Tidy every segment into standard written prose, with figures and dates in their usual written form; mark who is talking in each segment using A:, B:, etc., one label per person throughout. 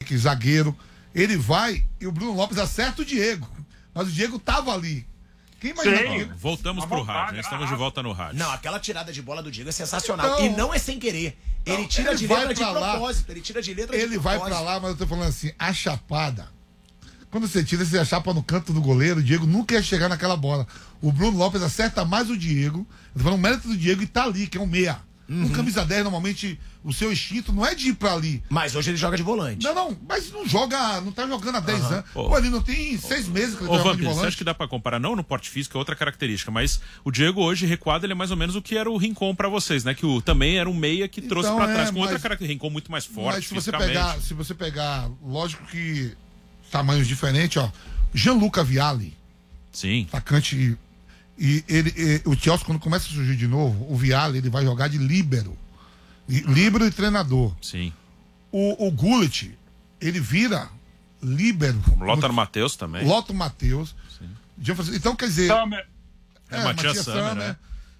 A: zagueiro. Ele vai e o Bruno Lopes acerta o Diego. Mas o Diego tava ali. Quem imagina?
B: Voltamos pro rádio, né? Estamos de volta no rádio.
C: Não, aquela tirada de bola do Diego é sensacional. Então, e não é sem querer. Ele tira de letra de propósito. Ele tira de letra de propósito.
A: Ele vai pra lá, mas eu tô falando assim, a chapada. Quando você tira, você chapa no canto do goleiro, o Diego nunca ia chegar naquela bola. O Bruno Lopes acerta mais o Diego. Eu tô falando o mérito do Diego e tá ali, que é um meia. Um camisa 10, normalmente, o seu instinto não é de ir pra ali.
C: Mas hoje ele joga de volante.
A: Não, mas não joga, não tá jogando há 10 anos. Pô, ele não tem 6 meses que ele tá jogando de volante.
B: Você acha que dá pra comparar? Não no porte físico, é outra característica, mas o Diego hoje, recuado, ele é mais ou menos o que era o Rincon pra vocês, né? Que também era um meia que trouxe pra trás, com outra característica. Rincon muito mais forte,
A: mas se você pegar, lógico que tamanhos diferentes, ó. Gianluca Vialli.
B: Sim.
A: Atacante. E o Chelsea, quando começa a surgir de novo, o Vialli, ele vai jogar de líbero. Líbero e treinador.
B: Sim.
A: O Gullit, ele vira líbero.
B: Lothar Matheus também.
A: Lothar Matheus. Então, quer dizer...
B: Matias Sammer, né?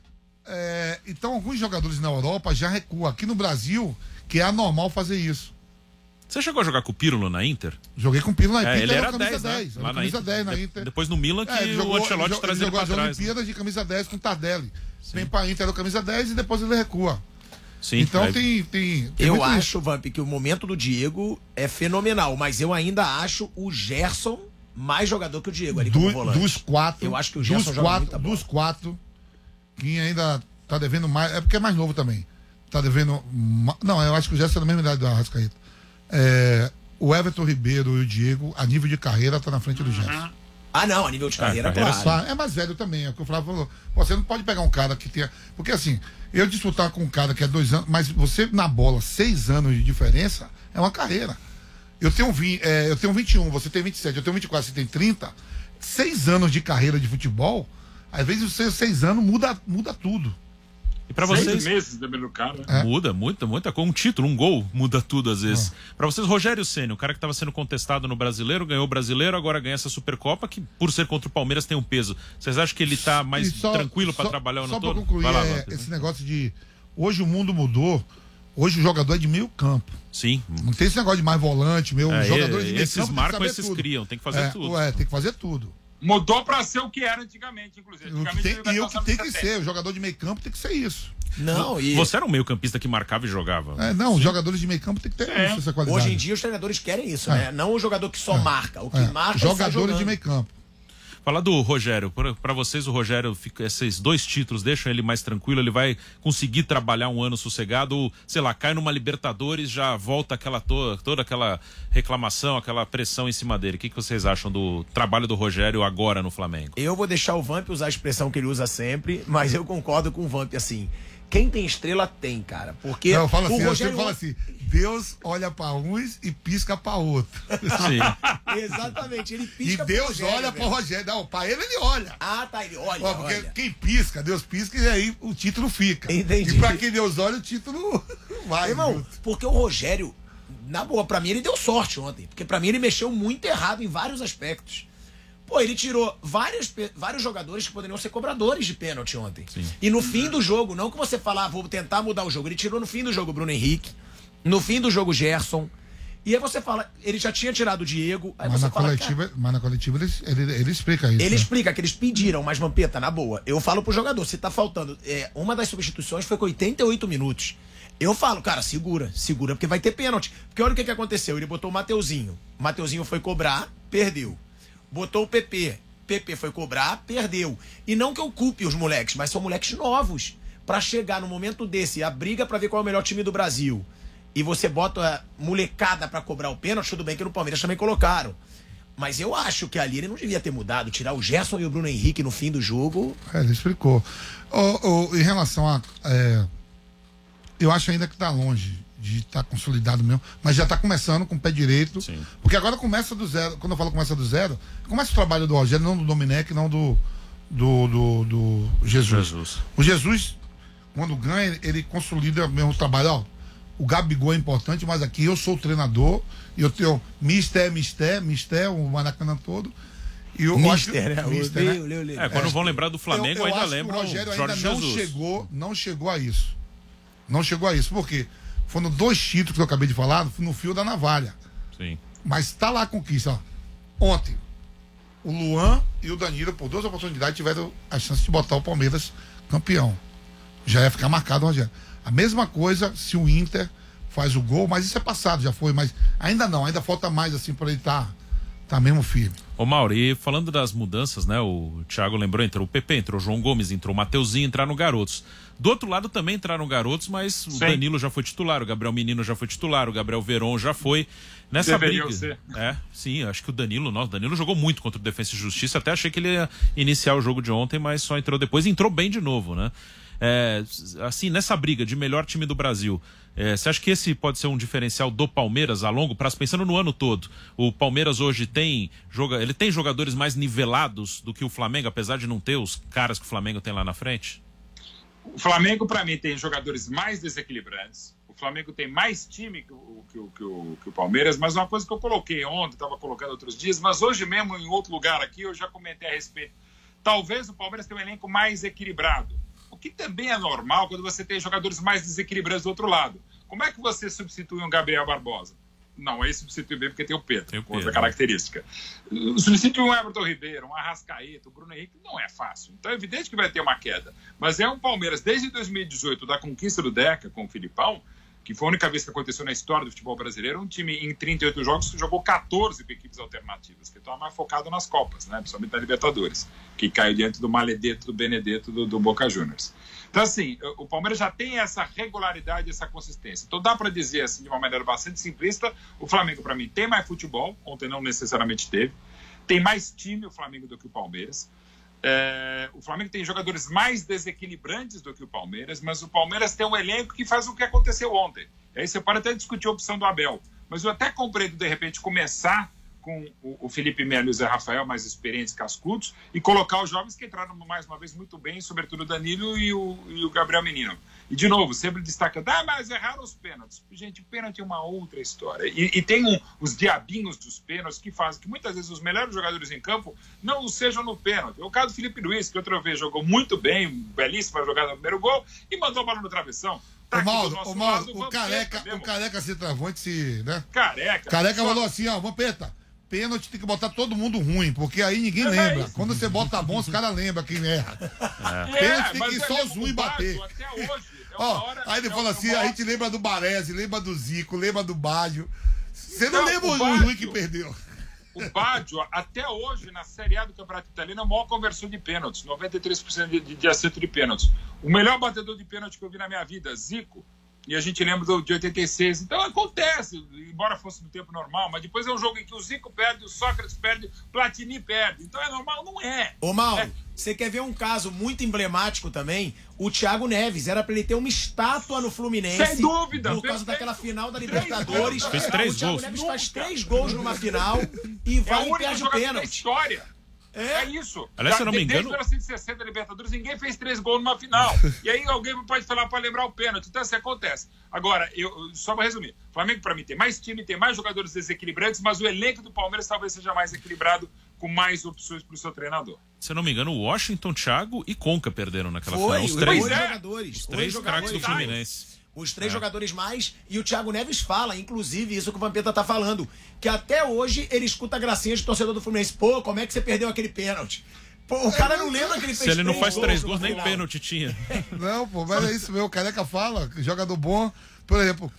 A: Então, alguns jogadores na Europa já recuam. Aqui no Brasil, que é anormal fazer isso.
B: Você chegou a jogar com o Pirlo na Inter?
A: Joguei com o Pirlo na Inter.
B: Ele era
A: camisa
B: 10,
A: 10.
B: né?
A: Era camisa 10 na Inter.
B: Depois no Milan que o Ancelotti trazia ele pra trás.
A: Ele jogou as Olimpíadas de camisa 10 com o Tardelli. Vem pra Inter, era camisa 10 e depois ele recua.
B: Sim,
A: então tem
C: eu acho, Vamp, que o momento do Diego é fenomenal, mas eu ainda acho o Gerson mais jogador que o Diego ali como volante.
A: Dos quatro.
C: Eu acho que o Gerson joga muita bola.
A: Dos quatro, quem ainda tá devendo mais, é porque é mais novo também. Tá devendo... Não, eu acho que o Gerson é da mesma idade do Arrascaeta. O Everton Ribeiro e o Diego, a nível de carreira, tá na frente do Gerson.
C: Ah, não, a nível de carreira, claro.
A: É mais velho também, é o que o Flávio falou. Você não pode pegar um cara que tenha... Porque assim, eu disputar com um cara que é 2 anos, mas você na bola, 6 anos de diferença, é uma carreira. Eu tenho 21, você tem 27, eu tenho 24, você tem 30. 6 anos de carreira de futebol, às vezes os seus 6 anos muda tudo.
B: E pra vocês...
D: 6 meses dependendo do cara.
B: Muda, muita. Com um título, um gol, muda tudo às vezes. Pra vocês, Rogério Ceni, o cara que tava sendo contestado no Brasileiro, ganhou o Brasileiro, agora ganha essa Supercopa, que por ser contra o Palmeiras tem um peso. Vocês acham que ele tá mais tranquilo pra trabalhar o ano todo?
A: Só pra concluir, esse negócio de... Hoje o mundo mudou, hoje o jogador é de meio campo.
B: Sim.
A: Não tem esse negócio de mais volante, jogador de meio
B: esses
A: campo.
B: Esses marcam, esses criam, tem que fazer tudo.
A: Tem que fazer tudo.
D: Mudou pra ser o que era antigamente, inclusive.
A: O que tem que ser, o jogador de meio campo tem que ser isso.
B: Você era um meio campista que marcava e jogava.
A: Os jogadadores de meio campo tem que ter essa qualidade.
C: Hoje em dia os treinadores querem isso, né? Não o jogador que só marca. O que marca
A: jogadores de meio campo.
B: Falar do Rogério, para vocês o Rogério, esses 2 títulos deixam ele mais tranquilo, ele vai conseguir trabalhar um ano sossegado, ou, sei lá, cai numa Libertadores, já volta toda aquela reclamação, aquela pressão em cima dele. O que vocês acham do trabalho do Rogério agora no Flamengo?
C: Eu vou deixar o Vamp usar a expressão que ele usa sempre, mas eu concordo com o Vamp, assim, quem tem estrela tem, cara, porque
A: eu falo assim,
C: o Rogério...
A: eu falo assim, Deus olha pra uns e pisca pra outro.
B: Sim.
C: Exatamente, ele pisca
A: pra Deus olha pro Rogério. Não, pra ele olha.
C: Ah, tá, ele olha.
A: Porque quem pisca, Deus pisca e aí o título fica.
C: Entendi.
A: E pra quem Deus olha, o título vai.
C: Irmão, porque o Rogério, na boa, pra mim ele deu sorte ontem, porque pra mim ele mexeu muito errado em vários aspectos. Pô, ele tirou vários jogadores que poderiam ser cobradores de pênalti ontem.
B: Sim.
C: E no fim do jogo, não que você falar, vou tentar mudar o jogo. Ele tirou no fim do jogo o Bruno Henrique, no fim do jogo o Gerson. E aí você fala, ele já tinha tirado o Diego. Aí
A: mas,
C: você
A: mas na coletiva ele explica isso.
C: Ele explica que eles pediram, mas Vampeta, na boa. Eu falo pro jogador, se tá faltando. Uma das substituições foi com 88 minutos. Eu falo, cara, segura, porque vai ter pênalti. Porque olha o que aconteceu. Ele botou o Mateuzinho. O Mateuzinho foi cobrar, perdeu. Botou o PP foi cobrar, perdeu. E não que eu culpe os moleques, mas são moleques novos. Pra chegar no momento desse, a briga pra ver qual é o melhor time do Brasil, e você bota a molecada pra cobrar o pênalti, tudo bem que no Palmeiras também colocaram. Mas eu acho que ali ele não devia ter mudado, tirar o Gerson e o Bruno Henrique no fim do jogo.
A: Ele explicou. Em relação a... eu acho ainda que tá longe de estar consolidado mesmo, mas já está começando com o pé direito.
B: Sim.
A: Porque agora começa do zero. Quando eu falo começa do zero, começa o trabalho do Rogério, não do Domenech, não do Jesus. O Jesus, quando ganha, ele consolida mesmo o trabalho. Ó, o Gabigol é importante, mas aqui eu sou o treinador e eu tenho Mister, o Maracanã todo. E eu
C: Mister,
A: acho,
C: né?
A: Mister,
B: né? Quando vão lembrar do Flamengo, ainda lembram
A: o Rogério
B: Jorge
A: ainda
B: Jesus.
A: não chegou a isso. Não chegou a isso. Por quê? Foram 2 títulos que eu acabei de falar no fio da navalha.
B: Sim.
A: Mas tá lá a conquista. Ó. Ontem, o Luan e o Danilo, por 2 oportunidades, tiveram a chance de botar o Palmeiras campeão. Já ia ficar marcado, Rogério. A mesma coisa se o Inter faz o gol, mas isso é passado, já foi, mas ainda não, ainda falta mais assim para ele tá mesmo firme.
B: Ô Mauri, falando das mudanças, né? O Thiago lembrou, entrou o PP, entrou o João Gomes, entrou o Mateuzinho, entraram garotos. Do outro lado também entraram garotos, mas o Danilo já foi titular, o Gabriel Menino já foi titular, o Gabriel Veron já foi. Nessa briga. Ser. Sim, acho que o Danilo jogou muito contra o Defensa e Justiça, até achei que ele ia iniciar o jogo de ontem, mas só entrou depois e entrou bem de novo, né? Assim, nessa briga de melhor time do Brasil, você acha que esse pode ser um diferencial do Palmeiras a longo prazo, pensando no ano todo? O Palmeiras hoje tem jogadores mais nivelados do que o Flamengo, apesar de não ter os caras que o Flamengo tem lá na frente?
D: O Flamengo, para mim, tem jogadores mais desequilibrantes. O Flamengo tem mais time que o Palmeiras, mas uma coisa que eu coloquei ontem, estava colocando outros dias, mas hoje mesmo em outro lugar aqui eu já comentei a respeito. Talvez o Palmeiras tenha um elenco mais equilibrado. O que também é normal quando você tem jogadores mais desequilibrantes do outro lado. Como é que você substitui um Gabriel Barbosa? Não, aí substitui bem porque tem o Pedro, com outra característica. Substitui um Everton Ribeiro, um Arrascaeta, um Bruno Henrique, não é fácil. Então é evidente que vai ter uma queda. Mas é um Palmeiras, desde 2018, da conquista do Deca com o Filipão, que foi a única vez que aconteceu na história do futebol brasileiro, um time em 38 jogos que jogou 14 com equipes alternativas, que estava mais focado nas Copas, né? Principalmente na Libertadores, que caiu diante do Maledetto, do Benedetto, do Boca Juniors. Então, assim, o Palmeiras já tem essa regularidade, essa consistência. Então, dá para dizer, assim, de uma maneira bastante simplista, o Flamengo, para mim, tem mais futebol, ontem não necessariamente teve, tem mais time o Flamengo do que o Palmeiras. O Flamengo tem jogadores mais desequilibrantes do que o Palmeiras, mas o Palmeiras tem um elenco que faz o que aconteceu ontem. E aí você pode até discutir a opção do Abel, mas eu até compreendo, de repente, começar com o Felipe Melo e o Zé Rafael, mais experientes, cascudos, e colocar os jovens que entraram mais uma vez muito bem, sobretudo o Danilo e o Gabriel Menino. E, de novo, sempre destacando, mas erraram os pênaltis. Gente, pênalti é uma outra história. E tem os diabinhos dos pênaltis que fazem que muitas vezes os melhores jogadores em campo não sejam no pênalti. O caso do Felipe Luiz, que outra vez jogou muito bem, belíssima jogada no primeiro gol, e mandou a bola no travessão.
A: Tá Mauro, o Careca centroavante, né?
D: Careca
A: falou assim, Vampeta, pênalti tem que botar todo mundo ruim, porque aí ninguém lembra. Quando você bota bom, os caras lembram quem erra. Pênalti tem que ir só os ruins bater.
D: Até hoje,
A: aí ele falou assim, a gente lembra do Baresi, lembra do Zico, lembra do Baggio. Você não lembra o ruim que perdeu.
D: O Baggio, até hoje, na Série A do Campeonato Italiano, é o maior conversor de pênaltis, 93% de acerto de pênaltis. O melhor batedor de pênalti que eu vi na minha vida, Zico, e a gente lembra de 86. Então acontece, embora fosse no tempo normal, mas depois é um jogo em que o Zico perde, o Sócrates perde, o Platini perde. Então é normal? Não é.
C: Ô Mauro, você quer ver um caso muito emblemático também? O Thiago Neves, era pra ele ter uma estátua no Fluminense.
D: Sem dúvida.
C: Por causa daquela final da Libertadores.
B: Fez 3 gols.
C: O Thiago Neves faz 3 gols numa final e vai e perde o pênalti.
D: História. É isso.
B: Aliás, se eu não me engano...
D: Desde 1960 Libertadores, ninguém fez 3 gols numa final. E aí alguém pode falar para lembrar o pênalti. Então, isso acontece. Agora, só para resumir. O Flamengo, para mim, tem mais time, tem mais jogadores desequilibrantes, mas o elenco do Palmeiras talvez seja mais equilibrado, com mais opções para o seu treinador.
B: Se eu não me engano, o Washington, Thiago e Conca perderam naquela final.
C: Os três
B: craques do Fluminense.
C: Os 3 jogadores mais, e o Thiago Neves fala, inclusive, isso que o Vampeta tá falando, que até hoje ele escuta a gracinha de torcedor do Fluminense. Pô, como é que você perdeu aquele pênalti? Pô, o cara não lembra que ele fez 3 gols.
B: Se ele não faz 3 gols, nem pênalti tinha.
A: Não, pô, mas é isso mesmo. O Careca fala, jogador bom. Por exemplo,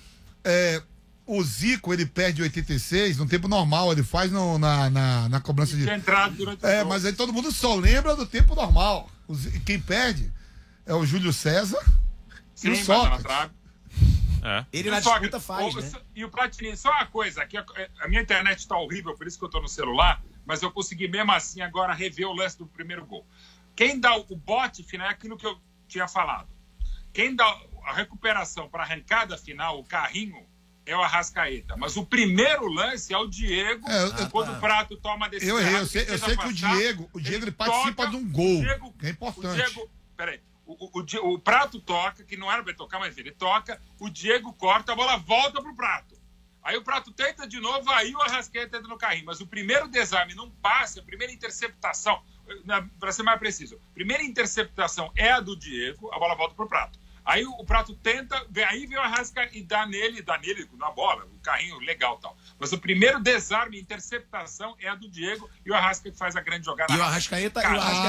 A: o Zico, ele perde 86, no tempo normal, ele faz na cobrança de...
D: entrado durante o
A: mas aí todo mundo só lembra do tempo normal. Quem perde é o Júlio César e o Sócrates.
C: Ele na disputa faz, né?
D: E o Platini, só uma coisa, aqui a minha internet tá horrível, por isso que eu tô no celular, mas eu consegui mesmo assim agora rever o lance do primeiro gol. Quem dá o bote final é aquilo que eu tinha falado. Quem dá a recuperação para arrancada final, o carrinho, é o Arrascaeta. Mas o primeiro lance é o Diego, quando o Prato toma a decisão.
A: Eu sei que o Diego ele participa de um gol, que é importante.
D: Peraí. O Prato toca, que não era pra ele tocar, mas ele toca, o Diego corta, a bola volta pro Prato. Aí o Prato tenta de novo, aí o Arrascaeta entra no carrinho. Mas o primeiro desarme não passa, a primeira interceptação, para ser mais preciso, a primeira interceptação é a do Diego, a bola volta pro Prato. Aí o Prato tenta, aí vem o Arrascaeta e dá nele na bola, o carrinho legal e tal. Mas o primeiro desarme, interceptação é a do Diego e o Arrascaeta faz a grande jogada.
C: E o Arrascaeta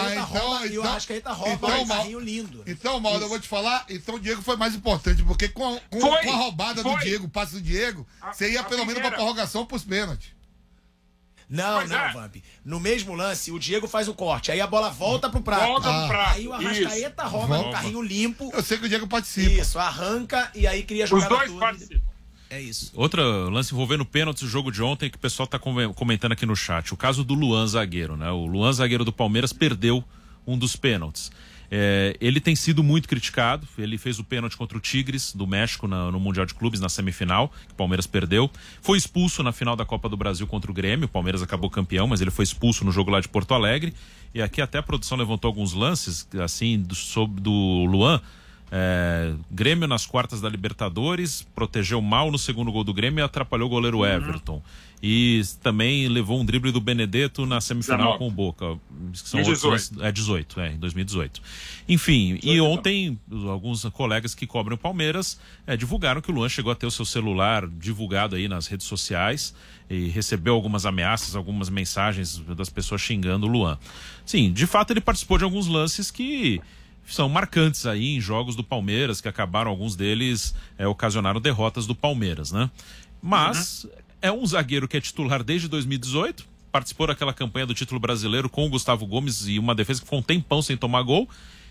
C: rouba um carrinho lindo.
A: Então, Mauro, eu vou te falar, então o Diego foi mais importante, porque com a roubada do Diego, o passe do Diego, você ia pelo menos pra prorrogação pros pênaltis.
C: Não, Vamp. No mesmo lance, o Diego faz o corte. Aí a bola volta pro Prato. Aí o Arrascaeta rouba no carrinho limpo.
A: Eu sei que o Diego participa.
C: Isso, arranca e aí cria a jogada.
D: Os dois participam.
C: É isso.
B: Outro lance envolvendo pênaltis do jogo de ontem que o pessoal tá comentando aqui no chat. O caso do Luan, zagueiro, né? O Luan, zagueiro do Palmeiras, perdeu um dos pênaltis. Ele tem sido muito criticado. Ele fez o pênalti contra o Tigres do México no Mundial de Clubes, na semifinal, que o Palmeiras perdeu. Foi expulso na final da Copa do Brasil contra o Grêmio. O Palmeiras acabou campeão, mas ele foi expulso no jogo lá de Porto Alegre. E aqui até a produção levantou alguns lances assim do Luan. Grêmio nas quartas da Libertadores, protegeu mal no segundo gol do Grêmio e atrapalhou o goleiro Everton. E também levou um drible do Benedetto na semifinal 19. Com o Boca. São 18, em 2018. Enfim, 18, e ontem alguns colegas que cobrem o Palmeiras divulgaram que o Luan chegou a ter o seu celular divulgado aí nas redes sociais e recebeu algumas ameaças, algumas mensagens das pessoas xingando o Luan. Sim, de fato ele participou de alguns lances que são marcantes aí em jogos do Palmeiras, que acabaram, alguns deles ocasionaram derrotas do Palmeiras, né? Mas é um zagueiro que é titular desde 2018, participou daquela campanha do título brasileiro com o Gustavo Gomes e uma defesa que foi um tempão sem tomar gol.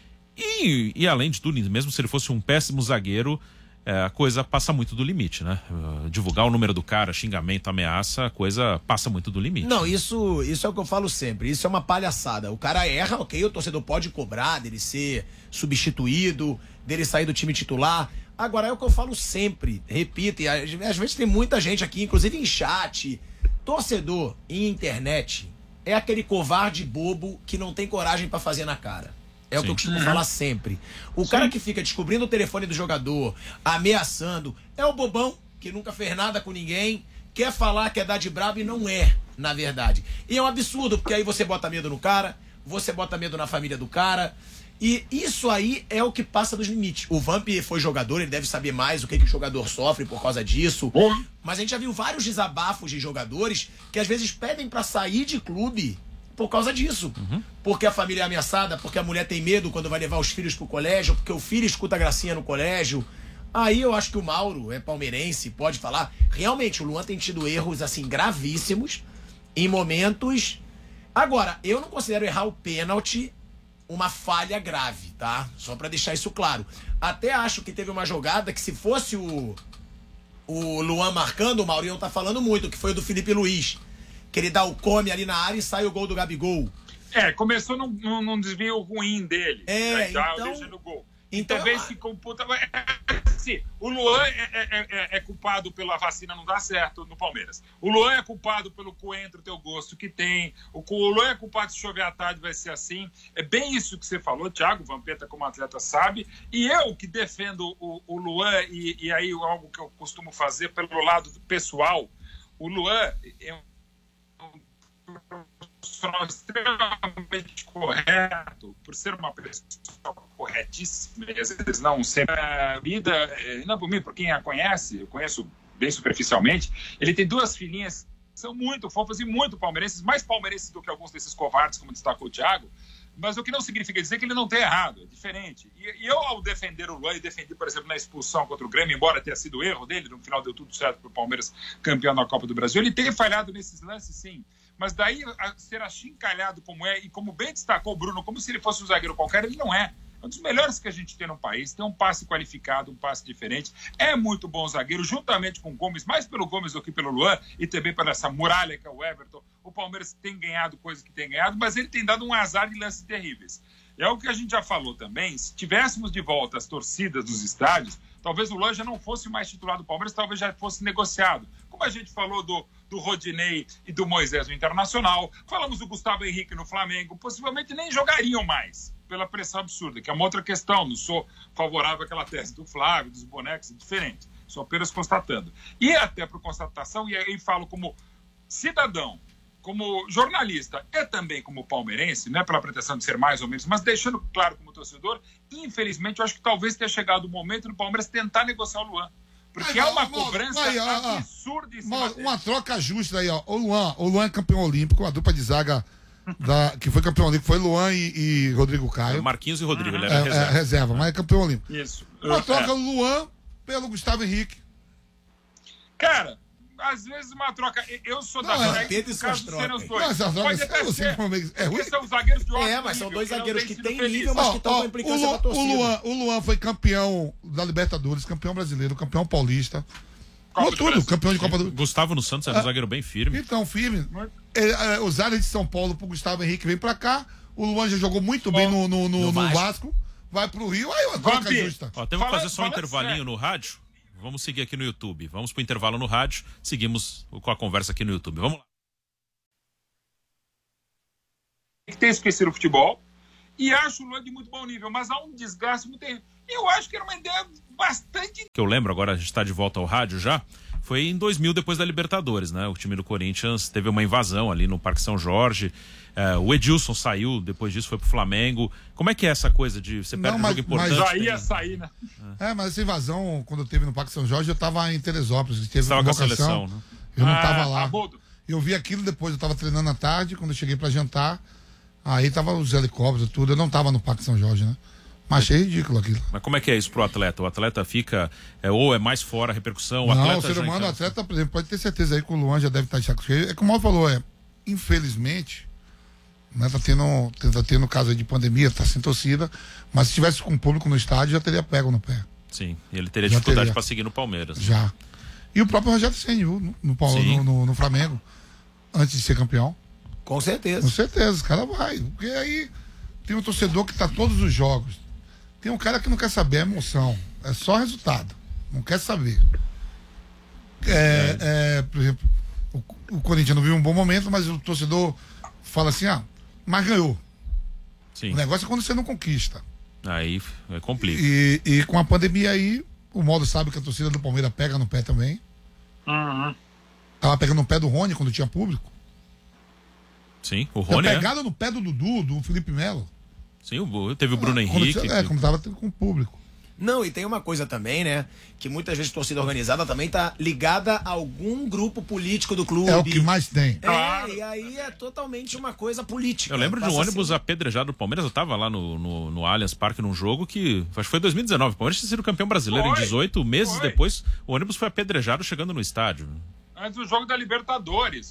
B: E além de tudo, mesmo se ele fosse um péssimo zagueiro, a coisa passa muito do limite, né? Divulgar o número do cara, xingamento, ameaça, a coisa passa muito do limite.
C: Não, isso é o que eu falo sempre, isso é uma palhaçada. O cara erra, ok, o torcedor pode cobrar dele ser substituído, dele sair do time titular. Agora é o que eu falo sempre, repito, e às vezes tem muita gente aqui, inclusive em chat, torcedor em internet é aquele covarde bobo que não tem coragem pra fazer na cara. É o que eu costumo falar sempre. O cara que fica descobrindo o telefone do jogador, ameaçando, é o bobão que nunca fez nada com ninguém, quer falar, quer dar de brabo e não é, na verdade. E é um absurdo, porque aí você bota medo no cara, você bota medo na família do cara, e isso aí é o que passa dos limites. O Vamp foi jogador, ele deve saber mais o que o jogador sofre por causa disso. Mas a gente já viu vários desabafos de jogadores que às vezes pedem pra sair de clube por causa disso. Porque a família é ameaçada, porque a mulher tem medo quando vai levar os filhos pro colégio, porque o filho escuta gracinha no colégio. Aí eu acho que o Mauro é palmeirense, pode falar. Realmente, o Luan tem tido erros, assim, gravíssimos em momentos. Agora, eu não considero errar o pênalti uma falha grave, tá? Só pra deixar isso claro. Até acho que teve uma jogada que, se fosse o Luan marcando, o Maurinho tá falando muito, que foi o do Felipe Luiz. Que ele dá o come ali na área e sai o gol do Gabigol.
D: Começou num desvio ruim dele. Então, no gol.
C: Então
D: também se computa. Assim, o Luan é culpado pela vacina não dar certo no Palmeiras. O Luan é culpado pelo coentro teu gosto que tem. O Luan é culpado se chover à tarde, vai ser assim. É bem isso que você falou, Thiago. Vampeta, como atleta, sabe. E eu que defendo o Luan, e aí algo que eu costumo fazer pelo lado pessoal, o Luan é um profissional extremamente correto, por ser uma pessoa corretíssima, e às vezes não sempre a vida, não por mim, por quem a conhece, eu conheço bem superficialmente, ele tem duas filhinhas que são muito fofas e muito palmeirenses, mais palmeirenses do que alguns desses covardes, como destacou o Thiago, mas o que não significa dizer que ele não tem errado, é diferente. E eu, ao defender o Luan, e defendi, por exemplo, na expulsão contra o Grêmio, embora tenha sido erro dele, no final deu tudo certo para o Palmeiras campeão da Copa do Brasil, ele tem falhado nesses lances, sim. Mas daí, ser achincalhado como é, e como bem destacou o Bruno, como se ele fosse um zagueiro qualquer, ele não é. É um dos melhores que a gente tem no país, tem um passe qualificado, um passe diferente, é muito bom zagueiro, juntamente com o Gomes, mais pelo Gomes do que pelo Luan, e também pela essa muralha que é o Everton. O Palmeiras tem ganhado coisa que tem ganhado, mas ele tem dado um azar de lances terríveis. É o que a gente já falou também, se tivéssemos de volta as torcidas dos estádios, talvez o Luan já não fosse mais titular do Palmeiras, talvez já fosse negociado. Como a gente falou do Rodinei e do Moisés no Internacional, falamos do Gustavo Henrique no Flamengo, possivelmente nem jogariam mais, pela pressão absurda, que é uma outra questão, não sou favorável àquela tese do Flávio, dos bonecos, é diferente, sou apenas constatando. E até por constatação, e aí falo como cidadão, como jornalista, é também como palmeirense, não é pela pretensão de ser mais ou menos, mas deixando claro como torcedor, infelizmente, eu acho que talvez tenha chegado o momento do Palmeiras tentar negociar o Luan. Porque é uma cobrança absurda em cima dele.
A: Uma troca justa aí, ó. O Luan é campeão olímpico, a dupla de zaga que foi campeão olímpico foi Luan e Rodrigo Caio.
B: Marquinhos e Rodrigo, ele era
A: reserva, mas é campeão olímpico.
D: Isso.
A: Uma troca Luan pelo Gustavo Henrique.
D: Cara, às vezes uma troca. Eu sou da
C: Pedro e suas trocas.
A: Pode até ser.
D: É ruim. São zagueiros de ótimo
C: mas são dois
D: nível,
C: zagueiros que têm nível, mas que estão com implicância com a torcida.
A: O Luan foi campeão da Libertadores, campeão brasileiro, campeão paulista. Tudo, campeão de Copa do
B: Gustavo no Santos era um zagueiro bem firme.
A: Então, firme. Os áreas de São Paulo pro Gustavo Henrique vem pra cá. O Luan já jogou muito bem no Vasco. Vai pro Rio, aí uma troca justa.
B: Ó, temos que fazer só um intervalinho no rádio. Vamos seguir aqui no YouTube. Vamos pro intervalo no rádio. Seguimos com a conversa aqui no YouTube. Vamos lá.
D: Tem que ter esquecido o futebol. E acho o Luan de muito bom nível, mas há um desgaste muito terrível. Eu acho que era uma ideia bastante...
B: Que eu lembro, agora a gente está de volta ao rádio já, foi em 2000, depois da Libertadores, né? O time do Corinthians teve uma invasão ali no Parque São Jorge, o Edilson saiu, depois disso foi pro Flamengo. Como é que é essa coisa de você perde um jogo importante?
D: Já ia sair, né?
A: Mas essa invasão, quando teve no Parque São Jorge, eu tava em Teresópolis. Você
B: estava com a seleção, né?
A: Eu não tava lá. Eu vi aquilo depois, eu tava treinando à tarde, quando eu cheguei pra jantar, aí tava os helicópteros e tudo, eu não tava no Parque São Jorge, né? Mas achei ridículo aquilo.
B: Mas como é que é isso pro atleta? O atleta fica, ou é mais fora a repercussão?
A: O ser humano, o atleta, por exemplo, pode ter certeza aí que o Luan já deve estar de saco cheio. É como o Mal falou, infelizmente, né, tá tendo caso aí de pandemia, tá sem torcida, mas se tivesse com o público no estádio, já teria pego no pé.
B: Sim, e ele teria dificuldade para seguir no Palmeiras.
A: Já. E o próprio Rogério Ceni no Flamengo, antes de ser campeão.
C: Com certeza.
A: Com certeza, o cara vai. Porque aí tem um torcedor que tá todos os jogos. Tem um cara que não quer saber a emoção. É só resultado. Não quer saber. Por exemplo, o Corinthians não vive um bom momento, mas o torcedor fala assim, mas ganhou.
B: Sim.
A: O negócio é quando você não conquista.
B: Aí é complicado.
A: E com a pandemia aí, o Modo sabe que a torcida do Palmeiras pega no pé também. Tava pegando no pé do Rony quando tinha público.
B: Sim, o Rony.
A: Pegado no pé do Dudu, do Felipe Melo.
B: Sim, teve o Bruno Henrique.
A: Como tava com o público.
C: Não, e tem uma coisa também, né? Que muitas vezes torcida organizada também tá ligada a algum grupo político do clube.
A: É o que mais tem.
C: E aí é totalmente uma coisa política.
B: Eu lembro de um ônibus apedrejado do Palmeiras. Eu tava lá no Allianz Parque num jogo que, acho que foi 2019. O Palmeiras tinha sido campeão brasileiro em 18 meses depois. O ônibus foi apedrejado chegando no estádio.
D: Antes do jogo da Libertadores.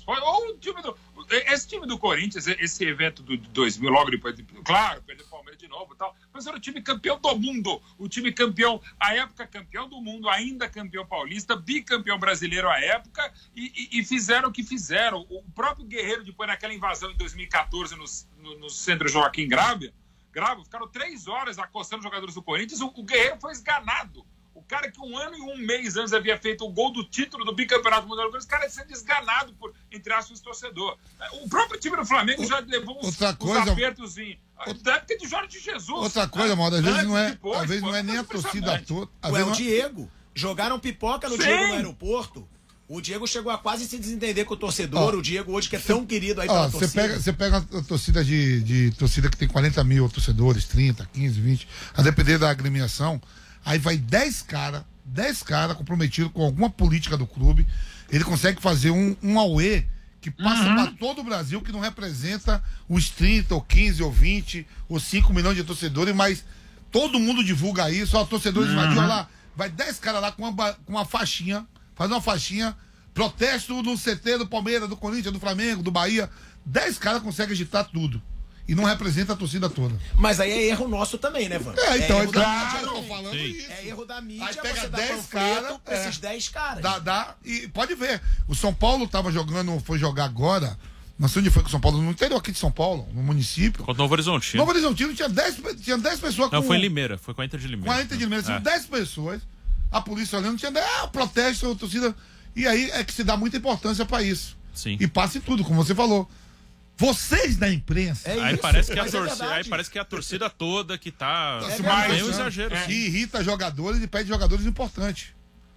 D: Esse time do Corinthians, esse evento do 2000, logo depois, claro, perdeu o Palmeiras de novo e tal, mas era o time campeão do mundo, o time campeão, à época campeão do mundo, ainda campeão paulista, bicampeão brasileiro à época, e fizeram o que fizeram. O próprio Guerreiro, depois naquela invasão em 2014 no centro Joaquim Grava, ficaram 3 horas acostando os jogadores do Corinthians, o Guerreiro foi esganado. O cara que 1 ano e 1 mês antes havia feito o gol do título do bicampeonato mundial, esse cara é sendo desganado por, entre aspas, torcedor. O próprio time do Flamengo já levou uns apertos da época de Jorge Jesus.
A: Outra coisa, Maldo, às vezes não é nem a torcida toda.
C: O Diego. Jogaram pipoca no Diego no aeroporto. O Diego chegou a quase se desentender com o torcedor. O Diego hoje que é tão querido aí pela torcida. Você
A: pega a torcida de torcida que tem 40 mil torcedores, 30, 15, 20, a depender da agremiação. Aí vai 10 cara comprometidos com alguma política do clube. Ele consegue fazer um auê que passa para todo o Brasil, que não representa os 30, ou 15, ou 20, ou 5 milhões de torcedores, mas todo mundo divulga isso. Ó, torcedores invadiram lá. Vai 10 caras lá com uma faixinha, faz uma faixinha, protesto no CT do Palmeiras, do Corinthians, do Flamengo, do Bahia. 10 caras conseguem agitar tudo. E não representa a torcida toda.
C: Mas aí é erro nosso também, né, Van?
A: Então,
C: eu
A: tô falando isso.
C: É erro da mídia,
A: aí pega
C: você
A: 10 caras,
C: esses 10 caras.
A: E pode ver, o São Paulo foi jogar agora, não sei onde foi que o São Paulo, no interior aqui de São Paulo, no município.
B: Contra o Novo Horizontino.
A: Novo Horizontino tinha 10 pessoas.
B: Não, foi em Limeira, foi com a Inter de Limeira.
A: Com a Inter de Limeira, tinha 10 pessoas, a polícia olhando, tinha 10, protesto, a torcida, e aí é que se dá muita importância pra isso.
B: Sim.
A: E passa em tudo, como você falou. Vocês da imprensa.
B: Aí parece que é a torcida toda que tá.
A: Um exagero. Que irrita jogadores e pede jogadores importantes.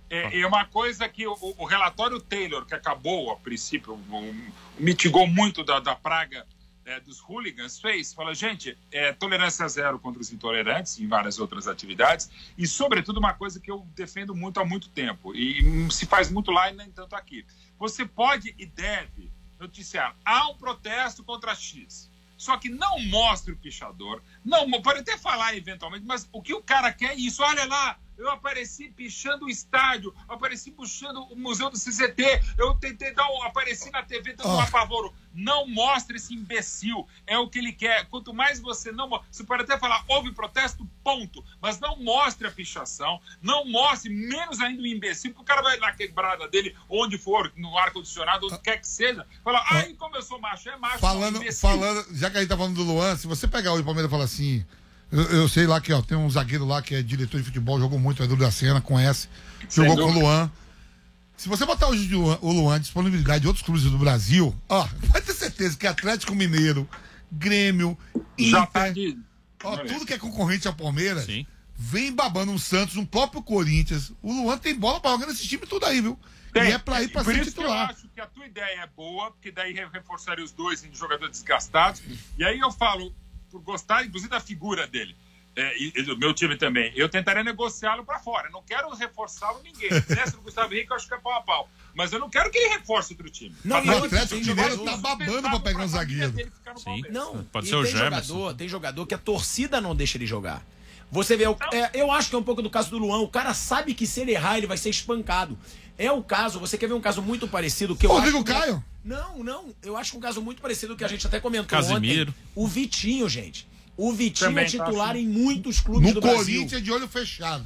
D: É uma coisa que o relatório Taylor, que acabou, a princípio, mitigou muito da praga dos hooligans, fala, gente, tolerância zero contra os intolerantes em várias outras atividades e, sobretudo, uma coisa que eu defendo muito há muito tempo e se faz muito lá e nem tanto aqui. Você pode e deve noticiar, há um protesto contra X, só que não mostre o pichador, não, pode até falar eventualmente, mas o que o cara quer é isso, olha lá, eu apareci pichando o estádio, apareci puxando o Museu do CCT, eu tentei apareci na TV dando um apavoro. Não mostre esse imbecil, é o que ele quer. Quanto mais você não mostra, você pode até falar, houve protesto, ponto, mas não mostre a pichação, não mostre, menos ainda o imbecil, porque o cara vai na quebrada dele, onde for, no ar-condicionado, onde quer que seja, fala, ai, como eu sou macho, é macho,
A: falando, já que a gente tá falando do Luan, se você pegar hoje o Palmeiras e falar assim, eu sei lá que tem um zagueiro lá que é diretor de futebol, jogou muito, é do da Cena, conhece, jogou com o Luan. Se você botar hoje o Luan, disponibilidade de outros clubes do Brasil, vai ter certeza que Atlético Mineiro, Grêmio, Inter, tudo que é concorrente ao Palmeiras, sim, vem babando um Santos, um próprio Corinthians. O Luan tem bola pra jogar nesse time tudo aí, viu? E é pra ir pra ser titular.
D: Eu acho que a tua ideia é boa, porque daí reforçaria os dois em jogadores desgastados. E aí eu falo, por gostar, inclusive, da figura dele, e do meu time também, eu tentaria negociá-lo para fora. Eu não quero reforçá-lo ninguém. Se tivesse o Gustavo Henrique, eu acho que é pau a pau. Mas eu não quero que ele reforce outro time.
A: Não, o Atlético Mineiro tá babando para pegar um zagueiro.
B: Sim.
C: Não,
B: pode ser o Gerson.
C: Tem jogador que a torcida não deixa ele jogar. Você vê, eu acho que é um pouco do caso do Luan. O cara sabe que se ele errar, ele vai ser espancado. É o caso, você quer ver um caso muito parecido que eu acho.
A: Rodrigo Caio?
C: Não, eu acho um caso muito parecido que a gente até comentou
B: Casimiro.
C: ontem. O Vitinho, gente. O Vitinho também é titular em muitos clubes do Brasil.
A: No Corinthians de olho fechado.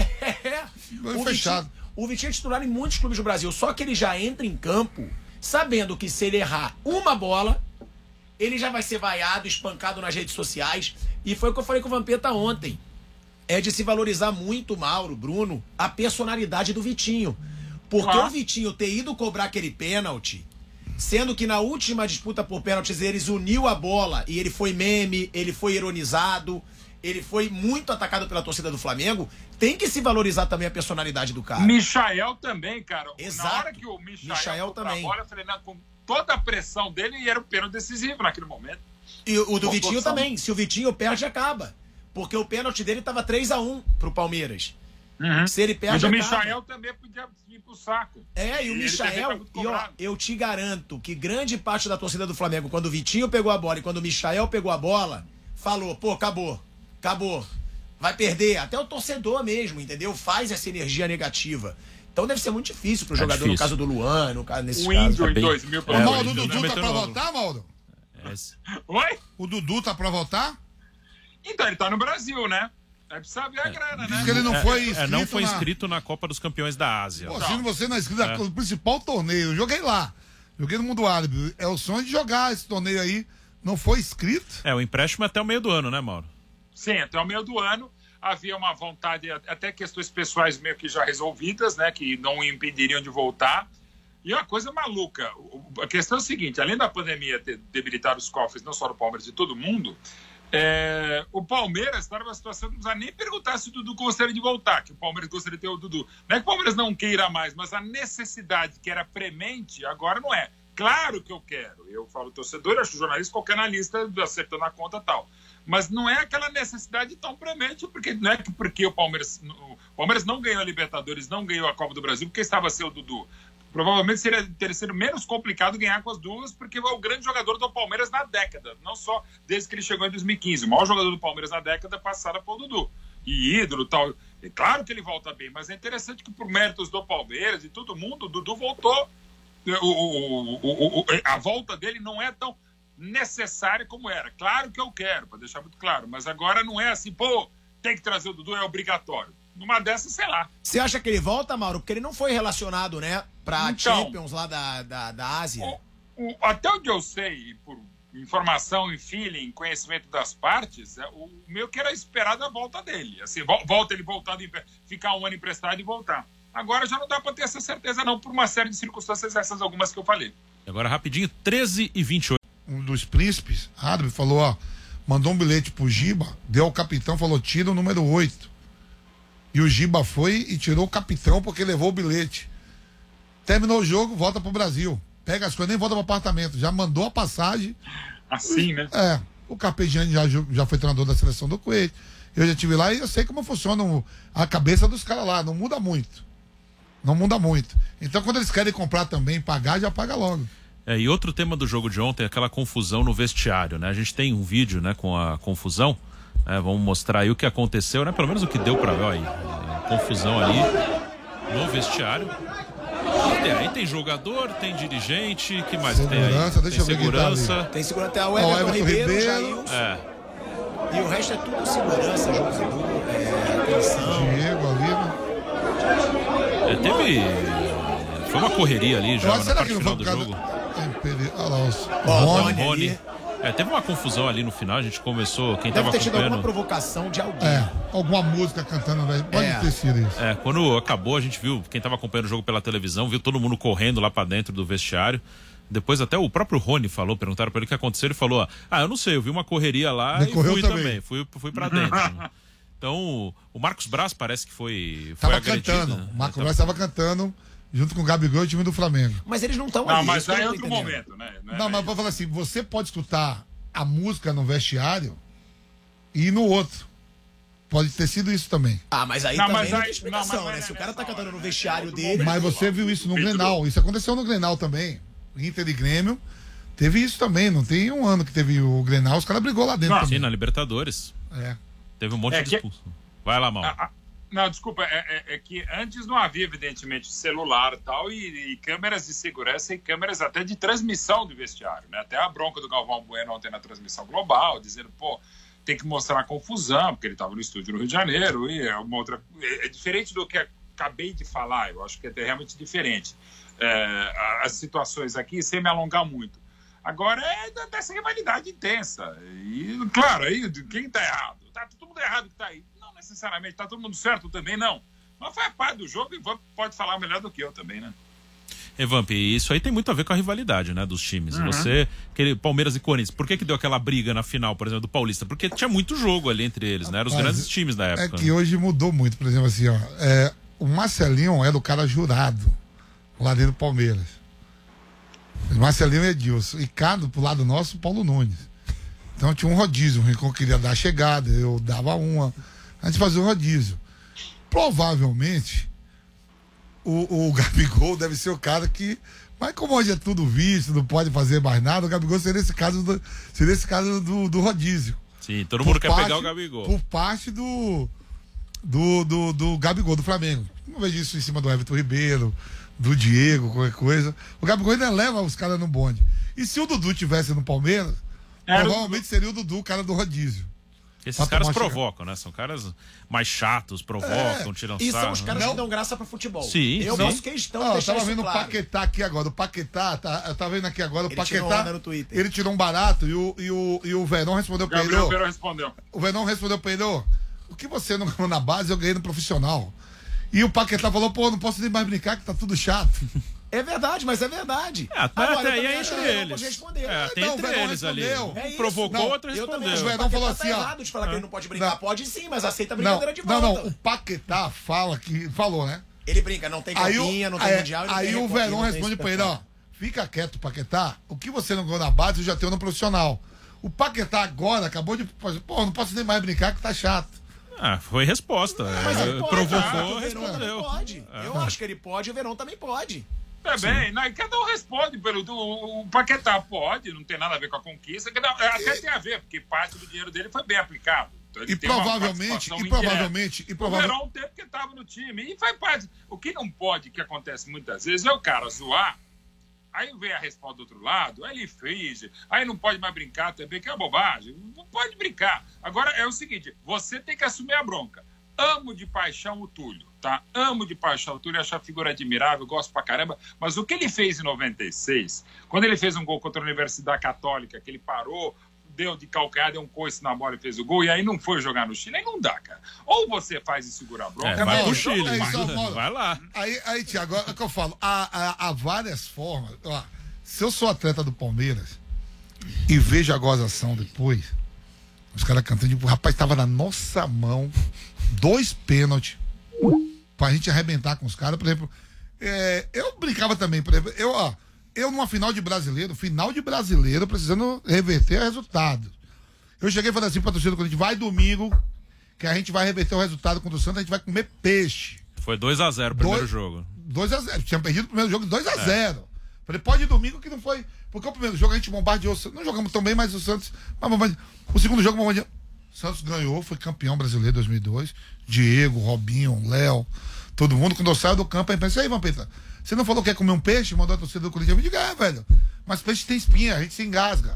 C: Olho fechado. O Vitinho é titular em muitos clubes do Brasil, só que ele já entra em campo sabendo que se ele errar uma bola, ele já vai ser vaiado, espancado nas redes sociais. E foi o que eu falei com o Vampeta ontem. É de se valorizar muito, Mauro, Bruno, a personalidade do Vitinho. Porque o Vitinho ter ido cobrar aquele pênalti, sendo que na última disputa por pênaltis eles uniu a bola e ele foi meme, ele foi ironizado, ele foi muito atacado pela torcida do Flamengo, tem que se valorizar também a personalidade do cara.
D: Michael também, cara.
C: Exato.
D: Na hora que o Michael também. Bola, eu falei, não, com toda a pressão dele, e era o pênalti decisivo naquele momento.
C: E o do Vitinho também. Se o Vitinho perde, acaba. Porque o pênalti dele tava 3-1 pro Palmeiras.
D: Uhum.
C: Se ele perde,
D: mas o Michael também podia ir pro saco.
C: E o Michael, eu te garanto que grande parte da torcida do Flamengo, quando o Vitinho pegou a bola e quando o Michael pegou a bola, falou, pô, acabou, vai perder. Até o torcedor mesmo, entendeu? Faz essa energia negativa. Então deve ser muito difícil pro jogador, difícil. No caso do Luan, nesse caso.
D: O Índio em 2000.
A: O Dudu tá pra voltar, Mauro?
D: Oi?
A: O Dudu tá pra voltar?
D: Então, ele tá no Brasil, né? Precisa ver a grana, né?
A: Diz que ele não foi inscrito.
B: Não foi inscrito na Copa dos Campeões da Ásia.
A: Pô, se você não é inscrito no principal torneio, eu joguei lá. Joguei no Mundo Árabe. É o sonho de jogar esse torneio aí. Não foi inscrito?
B: O empréstimo é até o meio do ano, né, Mauro?
D: Sim, até o meio do ano. Havia uma vontade, até questões pessoais meio que já resolvidas, né? Que não o impediriam de voltar. E uma coisa maluca. A questão é o seguinte: além da pandemia ter debilitado os cofres, não só do Palmeiras, de todo mundo. O Palmeiras está numa situação que não precisa nem perguntar se o Dudu gostaria de voltar, que o Palmeiras gostaria de ter o Dudu. Não é que o Palmeiras não queira mais, mas a necessidade que era premente, agora não é. Claro que eu quero. Eu falo torcedor, acho jornalista, qualquer analista acertando a conta e tal. Mas não é aquela necessidade tão premente, porque não é que porque o Palmeiras não ganhou a Libertadores, não ganhou a Copa do Brasil, porque estava sem o Dudu. Provavelmente teria sido menos complicado ganhar com as duas, porque é o grande jogador do Palmeiras na década, não só desde que ele chegou em 2015. O maior jogador do Palmeiras na década passada foi o Dudu. E ídolo e tal. É claro que ele volta bem, mas é interessante que por méritos do Palmeiras e todo mundo, o Dudu voltou. A volta dele não é tão necessária como era. Claro que eu quero, para deixar muito claro, mas agora não é assim, tem que trazer o Dudu, é obrigatório. Numa dessas, sei lá.
C: Você acha que ele volta, Mauro? Porque ele não foi relacionado, né? Pra Champions lá da Ásia.
D: Até onde eu sei, por informação e feeling, conhecimento das partes, o meu que era esperado a volta dele. Assim, ele voltado, ficar um ano emprestado e voltar. Agora já não dá pra ter essa certeza não, por uma série de circunstâncias, essas algumas que eu falei.
B: Agora rapidinho, 13h28.
A: Um dos príncipes, árabe, falou, mandou um bilhete pro Giba, deu ao capitão, falou, tira o número 8. E o Giba foi e tirou o capitão porque levou o bilhete. Terminou o jogo, volta pro Brasil. Pega as coisas, nem volta pro apartamento. Já mandou a passagem.
D: Assim, né?
A: O Carpegiani já foi treinador da seleção do Kuwait. Eu já estive lá e eu sei como funciona a cabeça dos caras lá. Não muda muito. Não muda muito. Então, quando eles querem comprar também, pagar, já paga logo.
B: E outro tema do jogo de ontem é aquela confusão no vestiário, né? A gente tem um vídeo, né, com a confusão. Vamos mostrar aí o que aconteceu, né? Pelo menos o que deu pra ver aí. Confusão ali no vestiário. Aí tem jogador, tem dirigente, que mais tem aí?
A: Deixa eu ver
B: segurança.
C: Tem segurança, tem o Everton Ribeiro, Jailson. E o resto é tudo segurança, João Zedu, atenção.
A: Diego ali,
B: né? Foi uma correria ali já na parte final do jogo.
A: Olha lá,
B: Rony. Teve uma confusão ali no final, a gente começou, quem
C: Deve
B: tava
C: ter tido
B: acompanhando...
C: alguma provocação de alguém.
A: Alguma música cantando, pode ter sido isso.
B: Quando acabou, a gente viu, quem tava acompanhando o jogo pela televisão, viu todo mundo correndo lá pra dentro do vestiário. Depois até o próprio Rony falou, perguntaram pra ele o que aconteceu, ele falou, eu não sei, eu vi uma correria lá e fui também, fui pra dentro. Então, o Marcos Braz parece que foi agredido.
A: Cantando, o Marcos Braz estava cantando junto com o Gabigol e o time do Flamengo.
C: Mas eles não estão
D: ali. Não, mas aí é outro momento, né?
A: Não, mas vou falar assim, você pode escutar a música no vestiário e no outro. Pode ter sido isso também.
C: Mas aí também não tem explicação, né? Se o cara tá cantando no vestiário dele...
A: Mas você viu isso no Grenal, isso aconteceu no Grenal também. Inter e Grêmio, teve isso também, não tem um ano que teve o Grenal, os caras brigou lá dentro.
B: Sim, na Libertadores. Teve um monte de expulso. Vai lá, Mal.
D: Não, desculpa, é que antes não havia, evidentemente, celular e câmeras de segurança e câmeras até de transmissão do vestiário, né? Até a bronca do Galvão Bueno ontem na transmissão global, dizendo, tem que mostrar a confusão, porque ele estava no estúdio no Rio de Janeiro, e é uma outra... É diferente do que acabei de falar, eu acho que é realmente diferente. As situações aqui, sem me alongar muito. Agora é dessa rivalidade intensa. E, claro, aí quem está errado? Tá todo mundo errado que está aí. Não necessariamente, tá todo mundo certo também, não. Mas faz parte do jogo e pode falar melhor do que eu também, né?
B: Vamp, isso aí tem muito a ver com a rivalidade, né, dos times. Palmeiras e Corinthians, por que deu aquela briga na final, por exemplo, do Paulista? Porque tinha muito jogo ali entre eles, né? Eram os grandes times da época.
A: É que hoje mudou muito, por exemplo, assim, o Marcelinho era o cara jurado lá dentro do Palmeiras. Marcelinho e Edilson. E cada, pro lado nosso, Paulo Nunes. Então tinha um rodízio. O Rincon queria dar a chegada, eu dava uma. A gente fazia um rodízio. Provavelmente, o Gabigol deve ser o cara que. Mas como hoje é tudo visto, não pode fazer mais nada, o Gabigol seria esse caso do rodízio.
B: Sim, todo mundo quer pegar o Gabigol.
A: Por parte do Gabigol, do Flamengo. Não vejo isso em cima do Everton Ribeiro, do Diego, qualquer coisa. O Gabigol ainda leva os caras no bonde. E se o Dudu tivesse no Palmeiras, provavelmente seria o Dudu o cara do rodízio.
B: Esses caras provocam, né? São caras mais chatos, provocam, tiram sarro.
C: E são os caras que dão graça pro futebol.
B: Sim,
C: eu faço questão de deixar
A: eu tava vendo
C: claro.
A: o Paquetá aqui agora. O Paquetá, eu tava vendo aqui agora, o Paquetá.
C: Ele
A: tirou um barato e o Verón respondeu pra ele. O Verón respondeu pra ele, o que você não ganhou na base, eu ganhei no profissional. E o Paquetá falou, não posso nem mais brincar, que tá tudo chato.
C: É verdade, mas é verdade.
B: Agora, até aí é entre eles.
C: Tem
B: entre eles ali. Um provocou, outro respondeu.
A: O Verón falou assim,
C: errado de falar que ele não pode brincar. Pode sim, mas aceita a brincadeira de volta.
A: Não, o Paquetá falou, né?
C: Ele brinca, não tem copinha, não tem mundial.
A: Aí o Verón responde pra ele, fica quieto, Paquetá, o que você não ganhou na base, eu já tenho no profissional. O Paquetá agora acabou de fazer, não posso nem mais brincar que tá chato.
B: Foi resposta.
C: Mas ele pode,
B: provocou, respondeu.
C: Pode. Eu acho que ele pode, o Verón também pode.
D: Também, cada um responde o Paquetá pode, não tem nada a ver com a conquista, até tem a ver, porque parte do dinheiro dele foi bem aplicado. Então
A: e provavelmente,
D: o Verón teve porque estava no time, e faz parte. O que não pode, que acontece muitas vezes, é o cara zoar, aí vem a resposta do outro lado, aí ele finge, aí não pode mais brincar também, que é bobagem, não pode brincar. Agora é o seguinte, você tem que assumir a bronca. Amo de paixão o Túlio, tá? Amo de paixão o Túlio, acho a figura admirável, gosto pra caramba, mas o que ele fez em 96, quando ele fez um gol contra a Universidade Católica, que ele parou, deu de calcanhar, deu um coice na bola e fez o gol, e aí não foi jogar no Chile, aí não dá, cara. Ou você faz e segura a bronca,
B: vai pro Chile, vai lá.
A: Aí, Thiago, é o que eu falo, há várias formas. Se eu sou atleta do Palmeiras e vejo a gozação depois, os caras cantando, rapaz, tava na nossa mão 2 pênaltis pra gente arrebentar com os caras. Por exemplo, eu brincava também, por exemplo, eu numa final de brasileiro, precisando reverter resultados. Eu cheguei e falei assim pra torcida do Corinthians, vai domingo, que a gente vai reverter o resultado contra o Santos, a gente vai comer peixe.
B: Foi 2-0 o primeiro jogo.
A: 2-0, tinha perdido o primeiro jogo 2-0. Falei, pode ir domingo que não foi. Porque o primeiro jogo a gente bombardeou, não jogamos tão bem, mas o Santos. O segundo jogo bombardeou. O Santos ganhou, foi campeão brasileiro em 2002. Diego, Robinho, Léo, todo mundo. Quando eu saio do campo, aí pensa, aí, Vampeta, você não falou que ia comer um peixe? Mandou a torcida do Corinthians. Eu digo, velho, mas peixe tem espinha, a gente se engasga.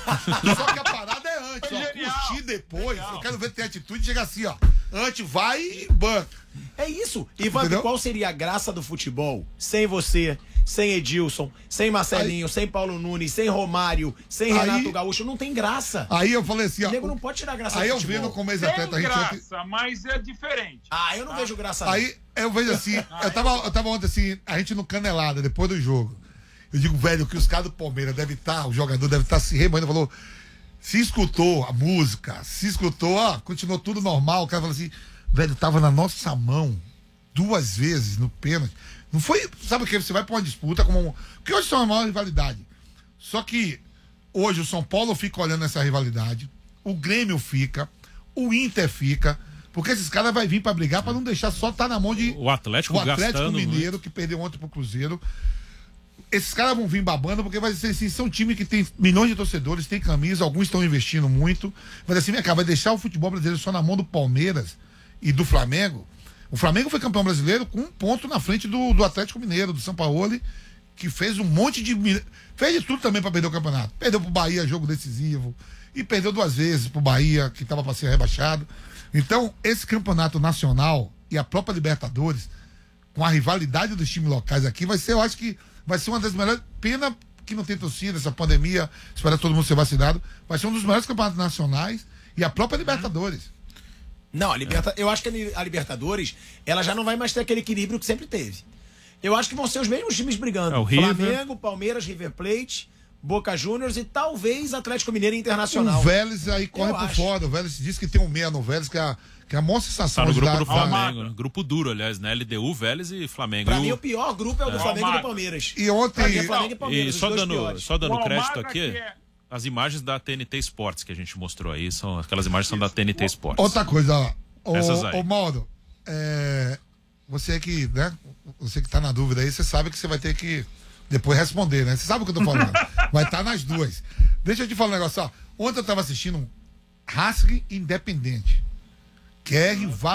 A: Só que a parada é antes, curtir depois. Eu quero ver ter atitude e chegar assim, antes vai e banca.
C: É isso. Ivan, qual seria a graça do futebol sem você, sem Edilson, sem Marcelinho, sem Paulo Nunes, sem Romário, sem Renato Gaúcho? Não tem graça.
A: Aí eu falei assim,
C: o nego não pode tirar a graça
A: do
C: futebol.
A: Aí eu vendo como ex-atleta...
D: Tem graça, mas é diferente.
C: Eu não vejo graça.
A: Aí eu vejo assim, eu tava ontem assim, a gente no Canelada, depois do jogo. Eu digo, velho, que os caras do Palmeiras devem estar, o jogador deve estar se remoendo, falou, se escutou a música, continuou tudo normal, o cara falou assim, velho, tava na nossa mão 2 vezes no pênalti. Não foi, sabe o que? Você vai pra uma disputa porque hoje são a maior rivalidade. Só que hoje o São Paulo fica olhando essa rivalidade, o Grêmio fica, o Inter fica, porque esses caras vão vir pra brigar pra não deixar só estar na mão de
B: o Atlético
A: Mineiro,
B: muito.
A: Que perdeu ontem pro Cruzeiro. Esses caras vão vir babando, porque vai ser assim, são time que tem milhões de torcedores, tem camisa, alguns estão investindo muito, mas assim, vai deixar o futebol brasileiro só na mão do Palmeiras e do Flamengo. O Flamengo foi campeão brasileiro com 1 ponto na frente do Atlético Mineiro, do Sampaoli, que fez um monte de... Fez de tudo também pra perder o campeonato. Perdeu pro Bahia, jogo decisivo, e perdeu 2 vezes pro Bahia, que tava pra ser rebaixado. Então, esse campeonato nacional e a própria Libertadores, com a rivalidade dos times locais aqui, vai ser, eu acho que vai ser uma das melhores. Pena que não tem torcida, essa pandemia, espera todo mundo ser vacinado. Vai ser um dos melhores campeonatos nacionais e a própria Libertadores.
C: Não, eu acho que a Libertadores, ela já não vai mais ter aquele equilíbrio que sempre teve. Eu acho que vão ser os mesmos times brigando.
B: O
C: Flamengo, Palmeiras, River Plate, Boca Juniors e talvez Atlético Mineiro e Internacional.
A: O Vélez aí corre por fora. O Vélez diz que tem um meia no Vélez, que é a maior sensação.
B: Tá no grupo do Flamengo, né? Grupo duro, aliás, né? LDU, Vélez e Flamengo.
C: Pra mim, o pior grupo é o do Flamengo e do Palmeiras.
A: E ontem...
C: Flamengo e Palmeiras,
B: e só dando crédito aqui, as imagens da TNT Sports que a gente mostrou aí, aquelas imagens são da TNT Sports.
A: Outra coisa,
B: Essas aí.
A: Ô Mauro, você que, né? Você que tá na dúvida aí, você sabe que você vai ter que depois responder, né? Você sabe o que eu tô falando. Vai estar nas duas. Deixa eu te falar um negócio, ó. Ontem eu tava assistindo um Racing Independente, que é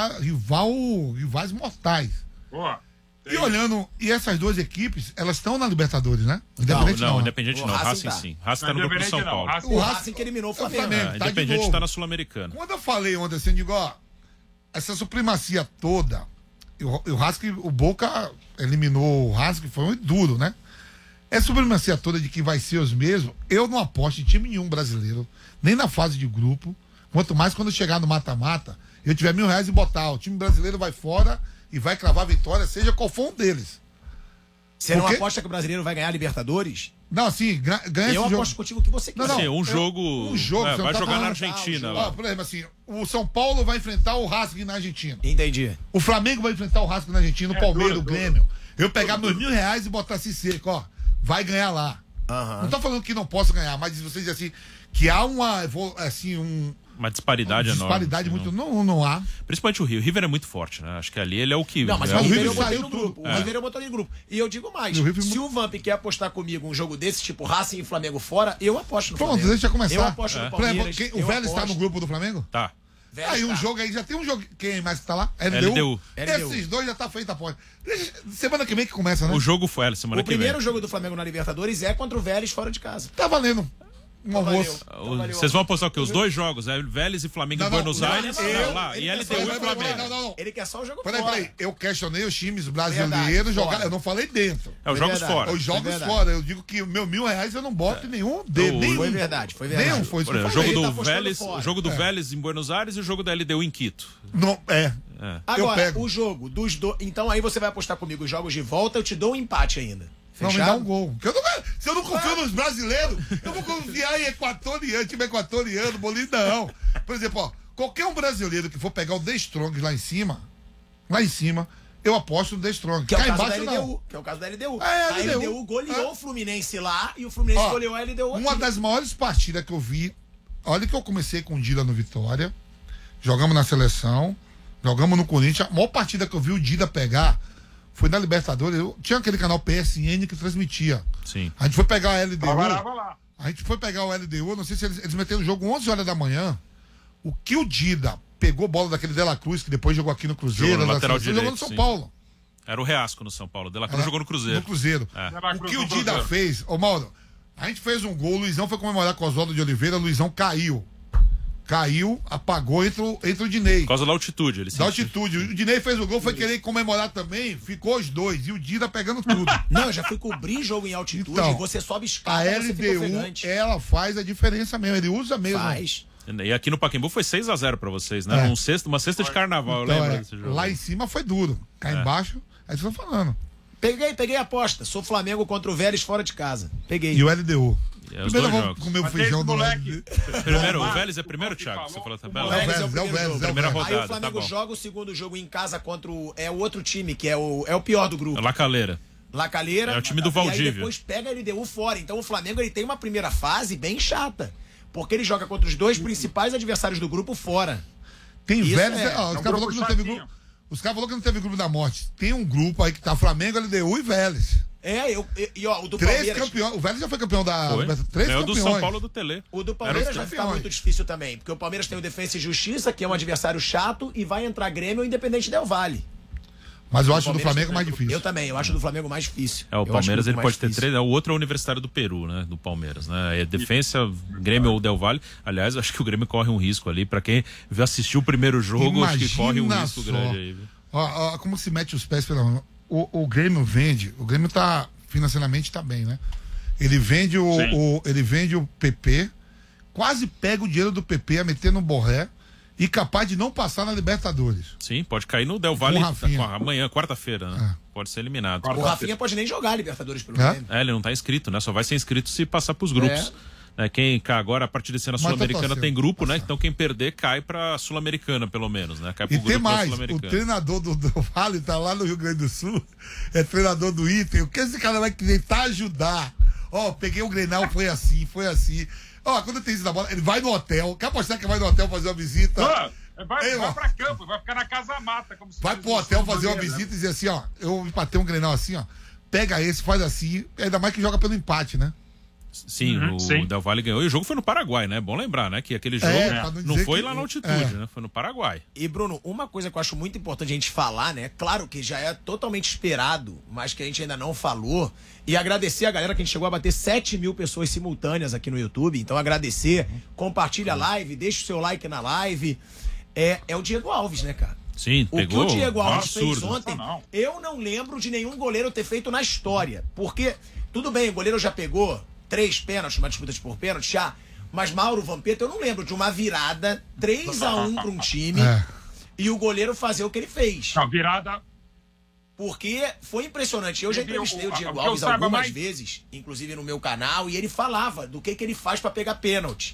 A: rivais mortais.
D: Boa.
A: E olhando, e essas 2 equipes, elas estão na Libertadores, né?
B: Independente não.
C: O
B: Racing sim. Racing tá no grupo do São Paulo.
C: O Racing que eliminou o Flamengo.
A: Tá
B: Independente tá na Sul-Americana.
A: Quando eu falei ontem assim, eu digo, essa supremacia toda, o Racing, o Boca eliminou o Racing, foi muito duro, né? Essa supremacia toda de que vai ser os mesmos, eu não aposto em time nenhum brasileiro, nem na fase de grupo, quanto mais quando chegar no mata-mata, eu tiver R$1.000 e botar, o time brasileiro vai fora e vai cravar a vitória, seja qual for um deles.
C: Você não aposta que o brasileiro vai ganhar a Libertadores?
A: Não, assim, ganha
C: eu aposto contigo o que você quiser.
B: Não, um jogo vai jogar na Argentina.
A: Por exemplo, assim, o São Paulo vai enfrentar o Racing na Argentina.
C: Entendi.
A: O Flamengo vai enfrentar o Racing na Argentina, o Palmeiras, o Grêmio. Eu pegar meus R$1.000 e botar assim seco, vai ganhar lá. Não tô falando que não posso ganhar, mas você diz assim, que há uma
B: disparidade enorme.
A: Disparidade muito. Não há.
B: Principalmente o Rio. O River é muito forte, né? Acho que ali ele é o que.
C: Não, mas
B: o
C: River eu botei no grupo. O River eu botei no grupo. E eu digo mais: se o Vamp quer apostar comigo um jogo desse, tipo Racing e Flamengo fora, eu aposto no Flamengo.
A: Pronto, deixa eu começar.
C: Eu aposto no Palmeiras.
A: O Vélez está no grupo do Flamengo?
B: Tá.
A: Aí um jogo aí, já tem um jogo. Quem mais que tá lá?
B: LDU.
A: Esses 2 já tá feita a porta. Semana que vem que começa, né?
B: O jogo foi semana que vem.
C: O primeiro jogo do Flamengo na Libertadores é contra o Vélez fora de casa.
A: Tá valendo. Um almoço.
B: Vocês vão apostar o quê? Os 2 jogos, Vélez e Flamengo em Buenos Aires, lá, e LDU e Flamengo.
A: Não.
C: Ele quer só o jogo
A: fora. Peraí, eu questionei os times brasileiros
C: Verdade,
A: eu não falei dentro.
B: Os jogos fora.
A: Os jogos fora, eu digo que o meu R$1.000 eu não boto em nenhum deles.
C: Foi verdade.
A: Nenhum, foi isso que eu
B: falei. O jogo do Vélez em Buenos Aires e o jogo da LDU em Quito.
A: Não,
C: Agora, o jogo dos dois. Então aí você vai apostar comigo os jogos de volta, eu te dou um empate ainda.
A: Fechado? Não, me dá um gol. Se eu não confio nos brasileiros, eu vou confiar em time equatoriano, Bolívia, não. Por exemplo, qualquer um brasileiro que for pegar o The Strong lá em cima, lá em cima, eu aposto no The Strong.
C: Que é o
A: Cá
C: caso
A: embaixo,
C: da LDU.
A: não.
C: Que é o caso da LDU.
A: É,
C: a LDU goleou o Fluminense lá e o Fluminense goleou a LDU aqui.
A: Uma das maiores partidas que eu vi, olha que eu comecei com o Dida no Vitória, jogamos na seleção, jogamos no Corinthians, a maior partida que eu vi o Dida pegar foi na Libertadores. Tinha aquele canal PSN que transmitia.
B: Sim.
A: A gente foi pegar a LDU.
D: Trabalhava lá.
A: A gente foi pegar o LDU, não sei se eles meteram o jogo 11 horas da manhã. O que o Dida pegou bola daquele De La Cruz, que depois jogou aqui no Cruzeiro,
B: Jogou no lateral
A: seleção,
B: direito,
A: jogou no São
B: sim.
A: Paulo.
B: Era o Reasco no São Paulo. De La Cruz jogou no Cruzeiro.
A: No Cruzeiro.
B: É.
A: O que o Dida fez, ô Mauro, a gente fez um gol, o Luizão foi comemorar com o Oswaldo de Oliveira, o Luizão caiu. Caiu, apagou, entra o Dinei.
B: Por causa da altitude. Ele
A: Da altitude. O Dinei fez o gol, foi querer comemorar também, ficou os dois. E o Dida pegando tudo.
C: Não, eu já fui cobrir jogo em altitude,
A: Então,
C: você sobe
A: A
C: escada, você fica
A: LDU,
C: ofegante.
A: ela faz a diferença mesmo, ele usa mesmo.
C: Faz.
B: E aqui no Pacaembu foi 6-0 pra vocês, né?
A: É.
B: Uma cesta de carnaval,
A: Então,
B: eu lembro
A: é,
B: desse jogo.
A: lá em cima foi duro. Cá embaixo, aí vocês estão falando.
C: Peguei a aposta. Sou Flamengo contra o Vélez fora de casa. Peguei.
A: E o LDU.
B: É, os
A: Primeiro
B: dois
A: eu vou
B: jogos.
A: comer o
D: Mas
A: feijão
D: esse
A: do
D: moleque-
B: Primeiro, o Vélez é primeiro, Thiago? Você falou a tabela?
C: Vélez
A: É o
C: primeiro
A: Vélez,
C: jogo.
A: é o
B: Primeira
A: Vélez.
C: Aí
B: rodada,
C: o Flamengo
B: tá bom.
C: joga o segundo jogo em casa contra o outro time, que é o pior do grupo.
B: La Calera.
C: La Calera.
B: É o time do
C: E
B: Valdívia.
C: aí depois pega a LDU fora. Então o Flamengo ele tem uma primeira fase bem chata. Porque ele joga contra os dois principais adversários do grupo fora.
A: Tem
C: Isso
A: Vélez.
C: é.
A: Ó, os
D: um
A: caras falaram
D: grupo
A: que não teve
D: chatinho.
A: grupo. Os caras falaram que não teve grupo da morte. Tem um grupo aí que tá Flamengo, LDU e Vélez.
C: E ó, o do
A: Três
C: Palmeiras.
A: campeões. O Vélez já foi campeão da.
B: Foi.
A: Três
B: É o do
A: campeões.
B: São Paulo do Tele.
C: O do
B: Era
C: Palmeiras
B: os
C: vai ficar
A: campeões.
C: muito difícil também, porque o Palmeiras tem o Defensa e Justiça, que é um adversário chato, e vai entrar Grêmio ou Independente Del Valle.
A: Mas eu acho o do
C: Palmeiras
A: Flamengo mais difícil.
C: Eu também, eu acho o do Flamengo mais difícil.
B: É, o
C: Eu acho
B: Palmeiras
C: muito
B: ele
C: mais
B: pode ter
C: difícil.
B: três. O outro é o Universitário do Peru, né? Do Palmeiras, né? É Defensa, Grêmio ou Del Valle. Aliás, acho que o Grêmio corre um risco ali. Pra quem assistiu o primeiro jogo, acho que corre um risco
A: só.
B: grande aí. Viu?
A: Ó, como se mete os pés pela mão. O Grêmio vende. O Grêmio tá financeiramente tá bem, né? Ele vende ele vende o PP, quase pega o dinheiro do PP a meter no Borré e capaz de não passar na Libertadores.
B: Sim, pode cair no Del Valle
A: Com o Rafinha.
B: amanhã, quarta-feira, né? Pode ser eliminado.
C: O Rafinha pode nem jogar Libertadores pelo
A: É?
C: Grêmio.
B: É, ele não tá inscrito, né? Só vai ser inscrito se passar pros grupos. Quem agora, a partir desse ano, a
A: Mas tá
B: Sul-Americana
A: torcendo,
B: tem grupo, né?
A: certo.
B: Então quem perder cai pra Sul-Americana, pelo menos, né? Cai pro
A: E
B: grupo
A: tem
B: da
A: mais, o
B: Sul-Americana.
A: treinador do Vale tá lá no Rio Grande do Sul, é treinador do Inter. O que esse cara vai tentar ajudar? Ó, peguei o Grenal, foi assim. Ó, quando tem isso na bola, ele vai no hotel. Quer apostar que vai no hotel fazer uma visita?
D: Vai
A: ó.
D: pra campo, vai ficar na casa mata. Como se
A: Vai
D: fosse
A: pro hotel
D: um
A: fazer uma
D: bandeira,
A: visita e dizer assim, ó, eu empatei um Grenal assim, ó. Pega esse, faz assim, ainda mais que joga pelo empate, né?
B: Sim, o
D: sim.
B: Del Valle ganhou. E o jogo foi no Paraguai, né? Bom lembrar, né? Que aquele jogo
A: pra não
B: não
A: dizer
B: foi
A: que-
B: lá na altitude,
A: é.
B: né? Foi no Paraguai.
C: E, Bruno, uma coisa que eu acho muito importante a gente falar, né? Claro que já é totalmente esperado, mas que a gente ainda não falou. E agradecer a galera que a gente chegou a bater 7.000 pessoas simultâneas aqui no YouTube. Então, agradecer. Compartilha a live, deixa o seu like na live. É o Diego Alves, né, cara?
B: Sim,
C: O
B: pegou.
C: que o Diego Alves fez
B: absurdo.
C: ontem,
D: Não.
C: eu não lembro de nenhum goleiro ter feito na história. Porque, tudo bem, o goleiro já pegou 3 pênaltis, uma disputa por pênalti, já. Mas Mauro Vampeta, eu não lembro de uma virada 3-1 para um time e o goleiro fazer o que ele fez.
D: Não, virada.
C: Porque foi impressionante. Eu já
D: Ele-
C: entrevistei o Diego
D: que eu
C: Alves
D: saiba
C: algumas
D: mais-
C: vezes, inclusive no meu canal, e ele falava do que ele faz para pegar pênalti.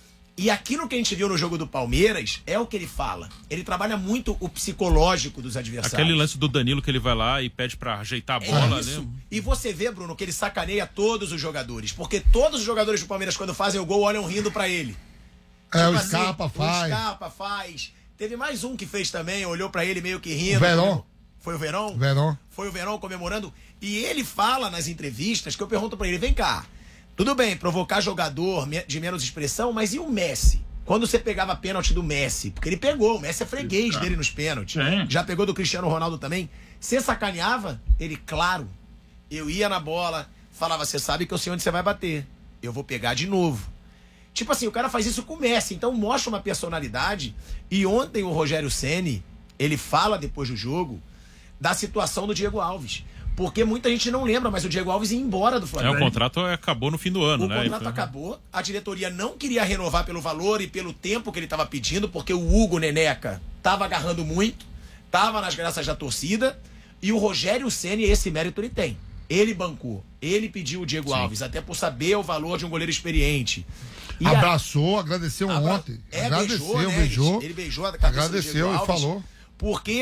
C: E aquilo que a gente viu no jogo do Palmeiras é o que ele fala. Ele trabalha muito o psicológico dos adversários.
B: Aquele lance do Danilo que ele vai lá e pede pra ajeitar a
C: É
B: bola,
C: isso.
B: né?
C: E você vê, Bruno, que ele sacaneia todos os jogadores. Porque todos os jogadores do Palmeiras, quando fazem o gol, olham rindo pra ele.
A: É, o
C: Tipo assim,
A: Scarpa faz.
C: O Scarpa faz. Teve mais um que fez também, olhou pra ele meio que rindo.
A: O Verón.
C: Foi o Verón?
A: Verón.
C: Foi o Verón comemorando. E ele fala nas entrevistas que eu pergunto pra ele, vem cá, tudo bem, provocar jogador de menos expressão, mas e o Messi? Quando você pegava pênalti do Messi, porque ele pegou, o Messi é freguês dele nos pênaltis.
D: Sim.
C: Já pegou do Cristiano Ronaldo também. Você sacaneava? Ele, claro. Eu ia na bola, falava, você sabe que eu sei onde você vai bater. Eu vou pegar de novo. Tipo assim, o cara faz isso com o Messi, então mostra uma personalidade. E ontem o Rogério Ceni, ele fala depois do jogo da situação do Diego Alves. Porque muita gente não lembra, mas o Diego Alves ia embora do Flamengo.
B: O contrato acabou no fim do ano,
C: O
B: né?
C: contrato acabou, a diretoria não queria renovar pelo valor e pelo tempo que ele estava pedindo, porque o Hugo Neneca estava agarrando muito, estava nas graças da torcida, e o Rogério Ceni, esse mérito ele tem. Ele bancou, ele pediu o Diego Alves, até por saber o valor de um goleiro experiente. E
A: Abraçou, agradeceu ontem. Agradeceu,
C: né?
A: beijou.
C: Ele beijou a cabeça do
A: Agradeceu
C: Diego
A: e
C: Alves,
A: falou.
C: Porque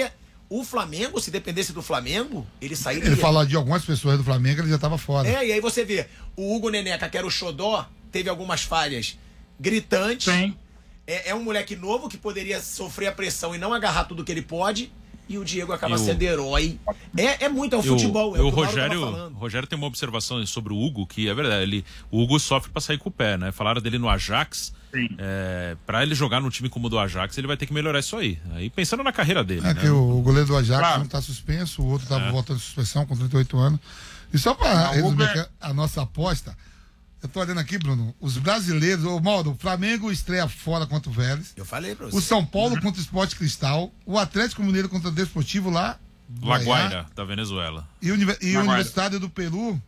C: O Flamengo, se dependesse do Flamengo, ele sairia.
A: Ele falou de algumas pessoas do Flamengo, ele já estava fora.
C: E aí você vê, o Hugo Neneca, que era o xodó, teve algumas falhas gritantes.
D: Sim.
C: É um moleque novo que poderia sofrer a pressão e não agarrar tudo que ele pode. E o Diego acaba sendo herói. É o futebol.
B: O Rogério tem uma observação sobre o Hugo, que é verdade. O Hugo sofre pra sair com o pé, né? Falaram dele no Ajax. Pra ele jogar num time como o do Ajax, ele vai ter que melhorar isso aí. Aí pensando na carreira dele. Né?
A: Que o goleiro do Ajax não tá suspenso, o outro tava voltando de suspensão com 38 anos. E só pra resumir a nossa aposta, eu tô olhando aqui, Bruno, os brasileiros, o Flamengo estreia fora contra o Vélez.
C: Eu falei pra você.
A: O São Paulo contra o Sport Cristal, o Atlético Mineiro contra o Desportivo lá.
B: La Guaira, da Venezuela.
A: E o Universitário do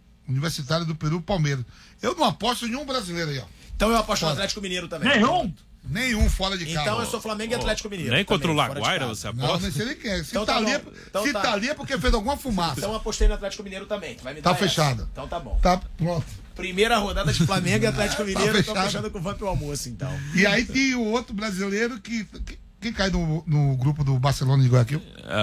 A: Peru, Palmeiras. Eu não aposto em nenhum brasileiro aí, ó.
C: Então eu aposto no Atlético Mineiro também.
A: Nenhum fora de casa.
C: Então eu sou Flamengo e Atlético Mineiro.
B: Nem contra
C: também,
B: o La Guaira você aposta?
A: Não sei nem quem é. Se
C: Então
A: tá
C: tá
A: ali é porque fez alguma fumaça.
C: Então eu apostei no Atlético Mineiro também. Vai me dar
A: Tá fechado.
C: Então tá bom.
A: Tá pronto.
C: Primeira rodada de Flamengo e Atlético Mineiro. Tô
A: fechado.
C: fechando com o Vamp o almoço, então.
A: E aí tem o outro brasileiro que quem cai no grupo do Barcelona de Guayaquil?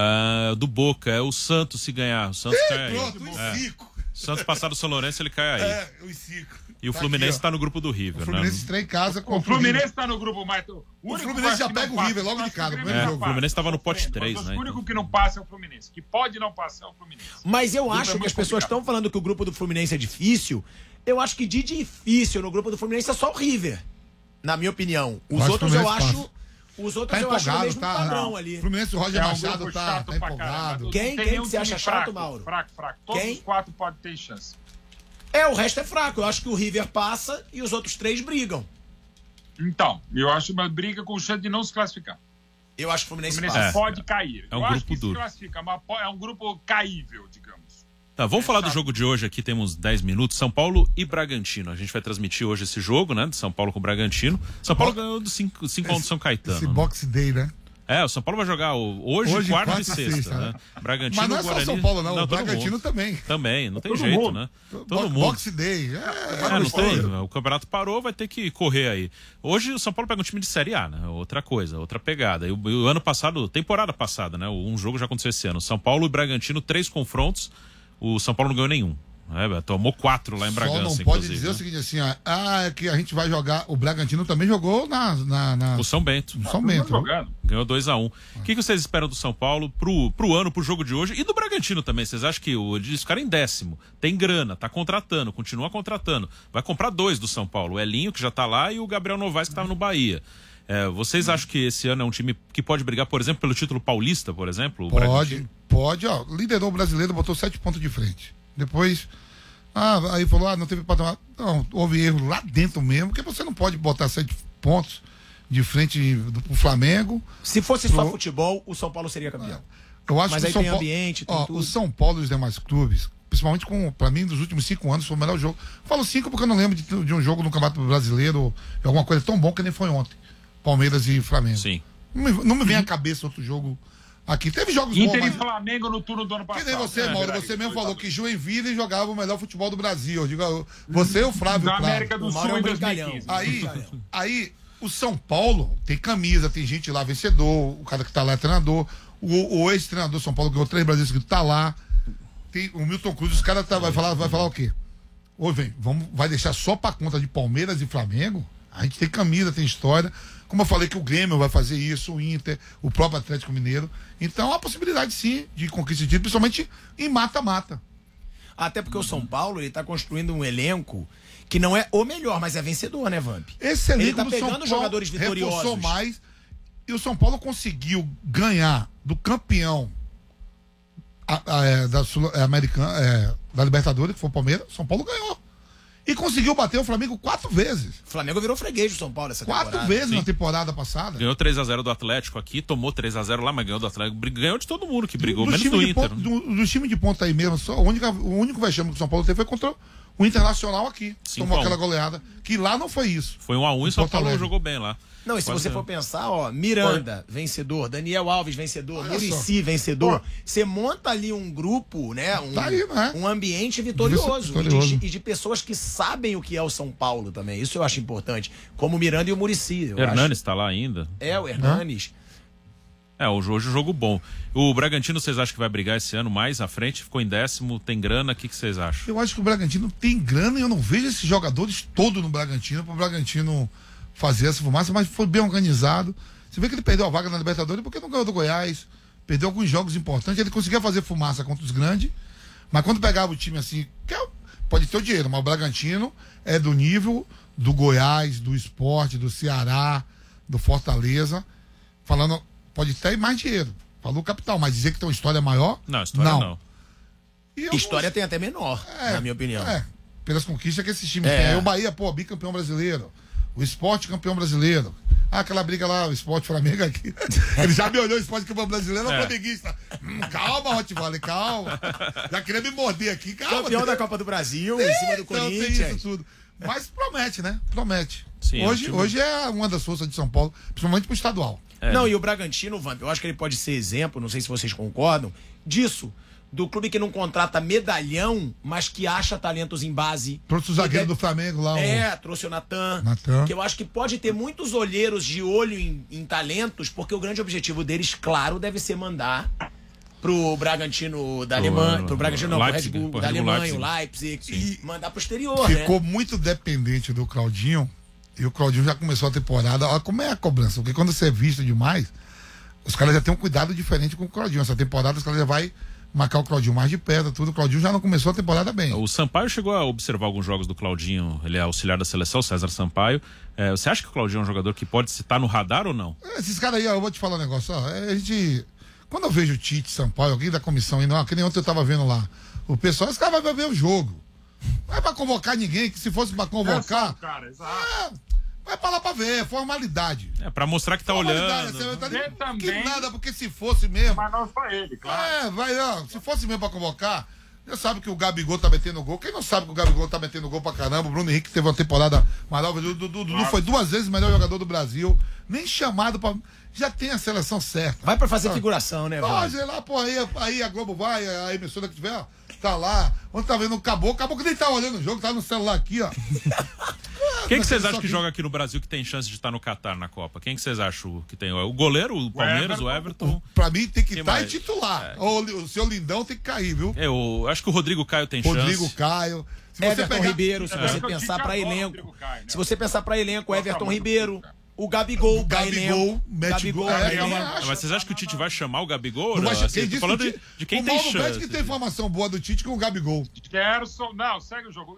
B: Do Boca, é o Santos se ganhar. O Santos cai aí.
A: Pronto, os 5.
B: O Santos passar do São Lourenço, ele cai aí.
A: Os 5.
B: E o Fluminense tá no grupo do River,
A: O Fluminense estreia em casa com
D: o Fluminense tá no grupo mais.
A: O Fluminense já pega o River logo de cara.
B: O Fluminense tava no pote 3, né?
D: O único que não passa é o Fluminense. Que pode não passar é o Fluminense.
C: Mas eu acho que as pessoas estão falando que o grupo do Fluminense é difícil. Eu acho que de difícil no grupo do Fluminense é só o River. Na minha opinião. Os outros eu acho. Os outros eu acho o mesmo padrão ali.
A: O Fluminense, o Roger Machado tá empolgado.
C: Quem que você acha chato, Mauro?
D: Fraco. Todos os 4 podem ter chance.
C: O resto é fraco. Eu acho que o River passa e os outros 3 brigam.
D: Então, eu acho uma briga com chance de não se classificar.
C: Eu acho que o Fluminense
D: passa. Pode cair.
B: É um
D: eu
B: grupo
D: acho que
B: duro.
D: se classifica, mas é um grupo caível, digamos.
B: Tá, vamos falar do jogo de hoje aqui, temos 10 minutos. São Paulo e Bragantino. A gente vai transmitir hoje esse jogo, né? De São Paulo com o Bragantino. São Paulo ganhou do 5 do São Caetano.
A: Esse Boxe Day, né?
B: O São Paulo vai jogar hoje quarta e sexta, né? Bragantino,
A: mas não é só o São Paulo, não. O Bragantino também.
B: Também, não tem jeito, né? Todo mundo.
A: Boxe Day.
B: Não tem. O campeonato parou, vai ter que correr aí. Hoje o São Paulo pega um time de Série A, né? Outra coisa, outra pegada. E o ano passado, temporada passada, né? Um jogo já aconteceu esse ano. São Paulo e Bragantino, 3 confrontos. O São Paulo não ganhou nenhum. Tomou 4 lá em Bragança.
A: Só não pode dizer o seguinte assim, é que a gente vai jogar. O Bragantino também jogou na
B: o São Bento.
A: São Bento.
B: Ganhou 2-1. O que vocês esperam do São Paulo pro ano, pro jogo de hoje? E do Bragantino também. Vocês acham que eles ficaram em 10º? Tem grana, tá contratando, continua contratando. Vai comprar 2 do São Paulo. O Elinho, que já tá lá, e o Gabriel Novaes, que tava no Bahia. Vocês acham que esse ano é um time que pode brigar, por exemplo, pelo título paulista, por exemplo?
A: Pode. Liderou o brasileiro, botou 7 pontos de frente. Depois, aí falou, não teve patamar. Não, houve erro lá dentro mesmo, porque você não pode botar 7 pontos de frente pro Flamengo.
C: Se fosse só futebol, o São Paulo seria campeão.
A: Eu acho
C: Mas
A: que
C: aí tem ambiente, tem tudo.
A: O São Paulo e os demais clubes, principalmente pra mim, dos últimos 5 anos, foi o melhor jogo. Falo 5 porque eu não lembro de um jogo no Campeonato Brasileiro, alguma coisa tão bom que nem foi ontem. Palmeiras e Flamengo.
B: Sim.
A: Não me vem à cabeça outro jogo aqui. Teve jogos
D: bons. Inter e Flamengo no turno do ano passado.
A: Que nem você, Mauro. Você mesmo falou que Joinville jogava o melhor futebol do Brasil. Eu digo, você e o Flávio.
D: Da América do Sul em 2015.
A: Aí, o São Paulo tem camisa, tem gente lá vencedor. O cara que tá lá é treinador. O ex-treinador São Paulo ganhou 3 brasileiros que tá lá. Tem o Milton Cruz. Os caras vai falar o quê? Vai deixar só pra conta de Palmeiras e Flamengo? A gente tem camisa, tem história. Como eu falei que o Grêmio vai fazer isso, o Inter, o próprio Atlético Mineiro. Então há possibilidade sim de conquista de título, principalmente em mata-mata.
C: Até porque o São Paulo ele tá construindo um elenco que não é o melhor, mas é vencedor, né, Vamp?
A: Esse elenco
C: ele tá
A: do
C: pegando
A: São Paulo
C: jogadores vitoriosos.
A: Reforçou mais. E o São Paulo conseguiu ganhar do campeão da Libertadores, que foi o Palmeiras. São Paulo ganhou. E conseguiu bater o Flamengo 4 vezes.
C: O Flamengo virou freguês do São Paulo essa temporada.
A: 4 vezes na temporada passada.
B: Ganhou 3-0 do Atlético aqui, tomou 3-0 lá, mas ganhou do Atlético. Ganhou de todo mundo que brigou, menos do Inter.
A: Do time de ponta aí mesmo, o único vexame que o São Paulo teve foi contra o Internacional aqui. Tomou aquela goleada. Que lá não foi isso.
B: Foi 1-1 e o São Paulo jogou bem lá.
C: Não, e se você for pensar, Miranda, vencedor, Daniel Alves, vencedor, Muricy, vencedor. Você monta ali um grupo, né? Um ambiente vitorioso. E de pessoas que sabem o que é o São Paulo também. Isso eu acho importante. Como o Miranda e o Muricy.
B: Hernanes tá lá ainda.
C: O Hernanes.
B: Hoje o jogo bom. O Bragantino, vocês acham que vai brigar esse ano mais à frente? Ficou em 10º, tem grana, o que vocês acham?
A: Eu acho que o Bragantino tem grana e eu não vejo esses jogadores todos no Bragantino, para o Bragantino fazer essa fumaça, mas foi bem organizado. Você vê que ele perdeu a vaga na Libertadores porque não ganhou do Goiás, perdeu alguns jogos importantes, ele conseguia fazer fumaça contra os grandes, mas quando pegava o time assim, pode ter o dinheiro, mas o Bragantino é do nível do Goiás, do Sport, do Ceará, do Fortaleza, falando... Pode ter mais dinheiro. Falou capital, mas dizer que tem uma história maior?
B: Não, história não.
C: História tem até menor, na minha opinião.
A: Pelas conquistas que esses times têm. O Bahia, bicampeão brasileiro. O Sport campeão brasileiro. Aquela briga lá, o Sport Flamengo aqui. Ele já me olhou, o Sport campeão brasileiro, é flamenguista. Calma, Rottweiler, calma. Já queria me morder aqui, calma.
C: Campeão da Copa do Brasil, em cima do Corinthians.
A: Tem isso tudo. Mas promete, né? Promete.
B: Sim,
A: hoje é uma das forças de São Paulo, principalmente pro estadual.
C: Não, e o Bragantino, Vamp, eu acho que ele pode ser exemplo, não sei se vocês concordam, disso, do clube que não contrata medalhão, mas que acha talentos em base.
A: Trouxe o zagueiro do Flamengo lá.
C: Trouxe o Natan.
A: Natan.
C: Que eu acho que pode ter muitos olheiros de olho em talentos, porque o grande objetivo deles, claro, deve ser mandar pro Bragantino da Alemanha, pro Bragantino não,
B: Leipzig,
C: pro Red Bull da Alemanha, o Leipzig, e mandar pro exterior,
A: ficou muito dependente do Claudinho. E o Claudinho já começou a temporada. Olha como é a cobrança, porque quando você é visto demais, os caras já têm um cuidado diferente com o Claudinho. Essa temporada os caras já vai marcar o Claudinho mais de perto, tudo. O Claudinho já não começou a temporada bem.
B: O Sampaio chegou a observar alguns jogos do Claudinho, ele é auxiliar da seleção, César Sampaio. Você acha que o Claudinho é um jogador que pode estar no radar ou não?
A: Esses caras aí, eu vou te falar um negócio. Quando eu vejo o Tite, Sampaio, alguém da comissão aí, que nem ontem eu tava vendo lá, o pessoal, esse cara vai ver o jogo. Não é pra convocar ninguém, que se fosse pra convocar. Vai pra lá pra ver, formalidade.
B: Pra mostrar que tá olhando.
A: Que nada, porque se fosse mesmo.
D: Mas não só ele, claro.
A: Se fosse mesmo pra convocar, já sabe que o Gabigol tá metendo gol. Quem não sabe que o Gabigol tá metendo gol pra caramba? O Bruno Henrique teve uma temporada maravilhosa. O Dudu foi 2 vezes o melhor jogador do Brasil. Nem chamado pra. Já tem a seleção certa.
C: Vai pra fazer figuração, né,
A: Pode ir lá, aí a Globo vai, a emissora que tiver, tá lá. Onde tá vendo o Caboclo que nem tá olhando o jogo, tá no celular aqui, ó.
B: Quem que vocês acham que joga aqui no Brasil que tem chance de estar no Catar na Copa? Quem que vocês acham que tem? O goleiro, o Palmeiras, o Everton?
A: Pra mim tem que estar titular. O seu Lindão tem que cair, viu?
B: Eu acho que o Rodrigo Caio tem chance.
A: Rodrigo Caio.
C: Everton Ribeiro, se você pensar pra elenco. Se você pensar pra elenco, Everton Ribeiro. O Gabigol,
A: mete gol.
B: Mas vocês acham que o Tite vai chamar o Gabigol?
A: Tô
B: falando de quem tem chance.
A: O Mauro que tem informação boa do Tite com o Gabigol.
D: Gerson, não, segue o jogo.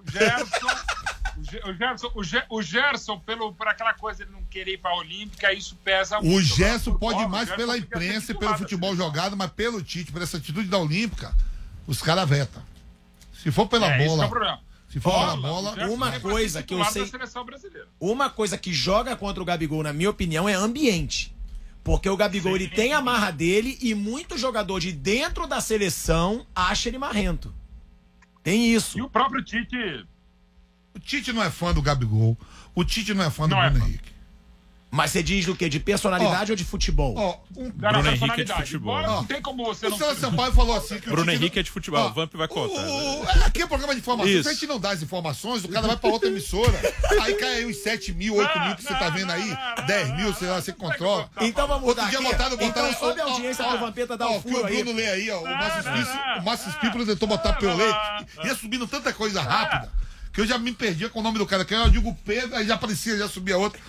D: O Gerson, por aquela coisa de não querer ir pra Olímpica, isso pesa muito.
A: O Gerson pode ir mais pela imprensa e pelo futebol jogado, mas pelo Tite, por essa atitude da Olímpica, os caras vetam. Se for pela bola.
D: Esse é o problema.
A: Se for pela bola,
C: uma coisa que eu sei. Uma coisa que joga contra o Gabigol, na minha opinião, é ambiente. Porque o Gabigol, ele tem a marra dele e muito jogador de dentro da seleção acha ele marrento. Tem isso.
D: E o próprio Tite.
A: O Tite não é fã do Gabigol. O Tite não é fã do Bruno Henrique.
C: Mas você diz do quê? De personalidade ou de futebol?
B: Bruno Henrique é de futebol.
D: Não tem como você
A: não... O César Sampaio falou assim que
B: Bruno Henrique é de futebol. O Vamp vai contar.
A: Aqui é programa de informações. Se a gente não dá as informações, o cara vai pra outra emissora. Aí cai aí os 7 mil, 8 mil que você tá vendo aí. 10 mil, sei lá, você controla.
C: Então vamos mudar.
A: Então
C: sob a audiência do Vampeta dar o furo aí.
A: O Bruno lê aí, ó. O Márcio Espímpolo tentou botar pra eu ler. Ia subindo tanta coisa rápida que eu já me perdia com o nome do cara. Que eu digo Pedro, aí já aparecia, já subia outro.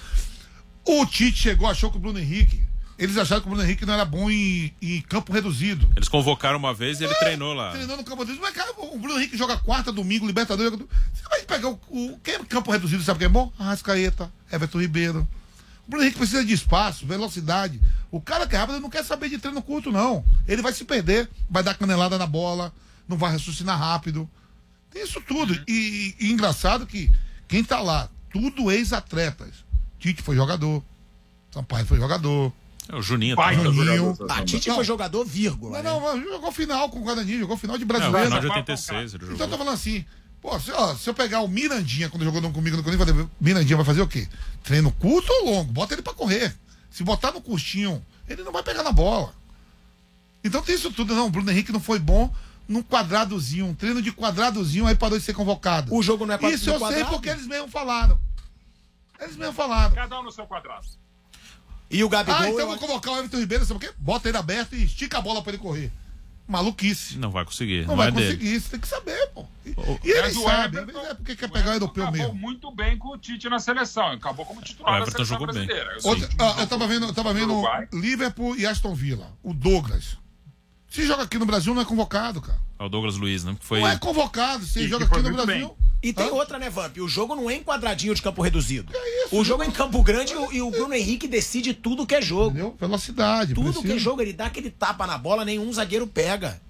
A: O Tite chegou, achou que o Bruno Henrique. Eles acharam que o Bruno Henrique não era bom em campo reduzido.
B: Eles convocaram uma vez e ele treinou lá.
A: Treinou no campo reduzido. Mas, cara, o Bruno Henrique joga quarta, domingo, Libertadores. Você vai pegar quem é campo reduzido, sabe quem é bom? Arrascaeta, Everton Ribeiro. O Bruno Henrique precisa de espaço, velocidade. O cara que é rápido não quer saber de treino curto, não. Ele vai se perder, vai dar canelada na bola, não vai raciocinar rápido. Tem isso tudo. E engraçado que quem tá lá, tudo ex-atletas. Tite foi jogador. Sampaio foi jogador.
B: O Juninho
A: Juninho.
C: Tite foi jogador, vírgula.
A: Não, jogou final com o Guarani, jogou final de brasileiro.
B: Final de 86. Ele
A: então eu tô falando assim, se eu pegar o Mirandinha, quando jogou comigo no Corinthians, Mirandinha vai fazer o quê? Treino curto ou longo? Bota ele pra correr. Se botar no curtinho, ele não vai pegar na bola. Então tem isso tudo. Não, o Bruno Henrique não foi bom num quadradozinho, um treino de quadradozinho, aí parou de ser convocado.
C: O jogo não é
A: isso eu sei porque eles mesmo falaram. Cada um no seu quadrado.
C: E o Gabigol...
A: então eu vou convocar o Everton Ribeiro, sabe por quê? Bota ele aberto e estica a bola pra ele correr. Maluquice.
B: Não vai conseguir.
A: Não vai conseguir, você tem que saber, pô. E ele sabe, é porque quer pegar o europeu mesmo.
D: Acabou muito bem com o Tite na seleção, acabou como titular da seleção brasileira.
A: Eu tava vendo Liverpool e Aston Villa, o Douglas. Se joga aqui no Brasil, não é convocado, cara.
B: É o Douglas Luiz, né?
A: Não é convocado, se joga aqui no Brasil...
C: E tem outra, né, Vamp? O jogo não é em quadradinho de campo reduzido. O jogo é em Campo Grande e o Bruno Henrique decide tudo que é jogo.
A: Entendeu? Velocidade.
C: Tudo que é jogo, ele dá aquele tapa na bola, nenhum zagueiro pega.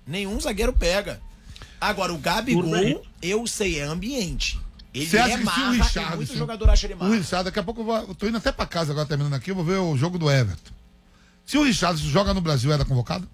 C: Agora, o Gabigol, eu sei, é ambiente. Ele é marra, e muito jogador acha ele marra.
A: O Richard, daqui a pouco eu tô indo até pra casa agora, terminando aqui, eu vou ver o jogo do Everton. Se o Richard joga no Brasil, era convocado?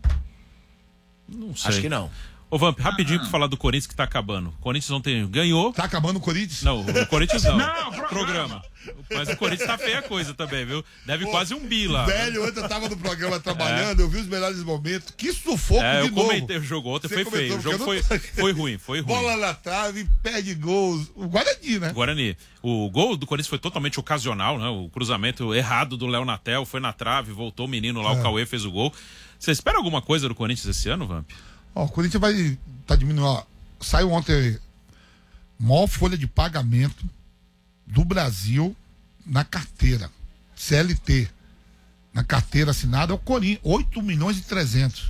B: Não sei.
C: Acho que não.
B: Ô, Vamp, rapidinho pra falar do Corinthians que tá acabando. O Corinthians ontem ganhou.
A: Tá acabando o Corinthians?
B: Não, o Corinthians não.
D: Não,
B: programa. Mas o Corinthians tá feia a coisa também, viu? Deve quase um bi lá.
A: Velho, ontem eu tava no programa trabalhando, eu vi os melhores momentos. Que sufoco de novo.
B: Eu comentei o jogo ontem, foi feio. O jogo foi ruim.
A: Bola na trave, perde gols. O Guarani, né?
B: Guarani. O gol do Corinthians foi totalmente ocasional, né? O cruzamento errado do Léo Natel foi na trave, voltou o menino lá, o Cauê fez o gol. Você espera alguma coisa do Corinthians esse ano, Vamp?
A: O Corinthians vai tá diminuindo. Saiu ontem maior folha de pagamento do Brasil na carteira. CLT. Na carteira assinada é o Corinthians. 8.300.000.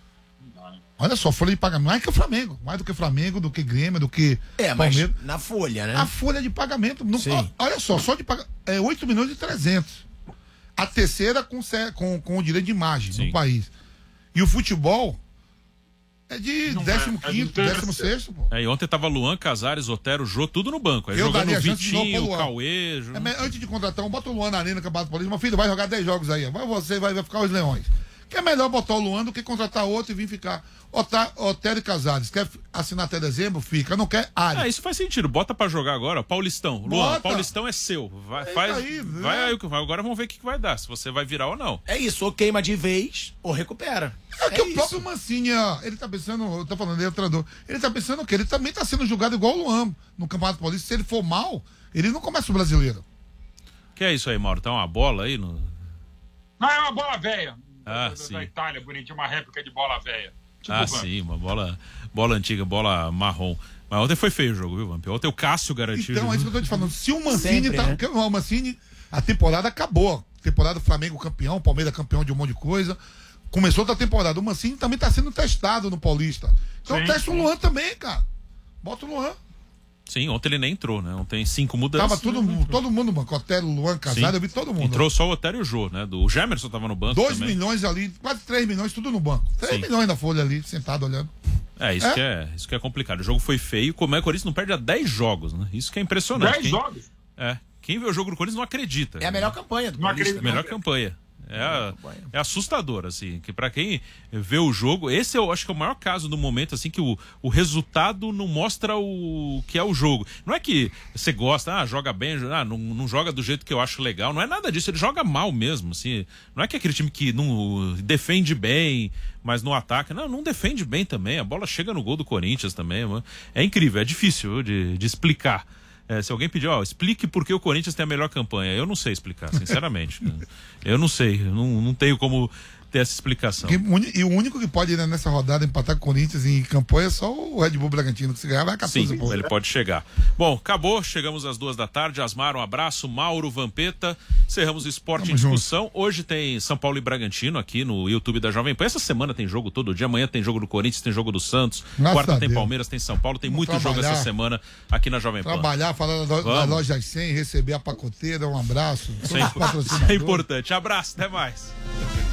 A: Olha só, folha de pagamento. Mais que o Flamengo. Mais do que o Flamengo, do que Grêmio, do que
C: Palmeiras. Mas na folha, né?
A: A folha de pagamento. Olha só de pagamento. É 8.300.000. A terceira com o direito de imagem no país. E o futebol é de 15º, 16º, pô.
B: E ontem tava Luan, Casares, Otero, Jô, tudo no banco. Aí jogando o Vitinho, o Cauê.
A: Antes de contratar bota o Luan na arena, Campeonato Paulista. Meu filho, vai jogar 10 jogos aí. Você vai ficar os leões. Que é melhor botar o Luan do que contratar outro e vir ficar. Otero e Casares. Quer assinar até dezembro? Fica. Não quer área.
B: Isso faz sentido. Bota pra jogar agora. Paulistão. Luan, Paulistão é seu. Vai aí. Agora vamos ver o que vai dar. Se você vai virar ou não.
C: É isso. Ou queima de vez ou recupera.
A: O próprio Mancini, ele tá pensando, eu tô falando, ele é o treinador. Ele tá pensando o quê? Ele também tá sendo julgado igual o Luan no Campeonato Paulista. Se ele for mal, ele não começa o brasileiro.
B: Que é isso aí, Mauro? Tá uma bola aí no.
D: Não, é uma bola velha.
B: Sim.
D: Da Itália, bonitinha, uma réplica de bola velha.
B: Sim, uma bola antiga, bola marrom. Mas ontem foi feio o jogo, viu, Vamp? Ontem o Cássio garantiu.
A: Então, é isso que eu tô te falando. Se o Mancini Porque o Mancini, a temporada acabou. Temporada Flamengo campeão, Palmeiras campeão de um monte de coisa. Começou outra temporada. O Mancini também tá sendo testado no Paulista. Então testa o Luan também, cara. Bota o Luan.
B: Sim, ontem ele nem entrou, né? Ontem 5 mudanças.
A: Tava todo mundo no banco. Otero, Luan, Casares, eu vi todo mundo.
B: Entrou só o Otero e o Jô, né? O Gemerson tava no banco
A: 2 milhões ali, quase 3 milhões, tudo no banco. 3 milhões na folha ali, sentado olhando.
B: Isso que é complicado. O jogo foi feio. Como é que o Corinthians não perde há 10 jogos, né? Isso que é impressionante.
D: 10 jogos?
B: Quem vê o jogo do Corinthians não acredita.
C: É a melhor campanha do Corinthians.
B: Melhor campanha. É assustador, assim, que pra quem vê o jogo, esse eu acho que é o maior caso do momento, assim, que o resultado não mostra o que é o jogo. Não é que você gosta, joga bem, não joga do jeito que eu acho legal, não é nada disso, ele joga mal mesmo, assim, não é que é aquele time que não defende bem, mas não ataca, não defende bem também, a bola chega no gol do Corinthians também, mano. É incrível, é difícil de explicar. Se alguém pedir, explique por que o Corinthians tem a melhor campanha. Eu não sei explicar, sinceramente. Eu não sei, não tenho como ter essa explicação.
A: E o único que pode ir nessa rodada empatar com o Corinthians em campanha é só o Red Bull Bragantino, que se ganhar vai a 14 pontos.
B: Ele pode chegar. Bom, acabou, chegamos às 14h. Asmar, um abraço. Mauro, Vampeta. Encerramos o Esporte em Discussão. Hoje tem São Paulo e Bragantino aqui no YouTube da Jovem Pan. Essa semana tem jogo todo dia. Amanhã tem jogo do Corinthians, tem jogo do Santos. Quarta tem Palmeiras, tem São Paulo. Tem muito jogo essa semana aqui na Jovem Pan.
A: Falar da loja 100, receber a pacoteira. Um abraço.
B: Isso é importante. Abraço, até mais.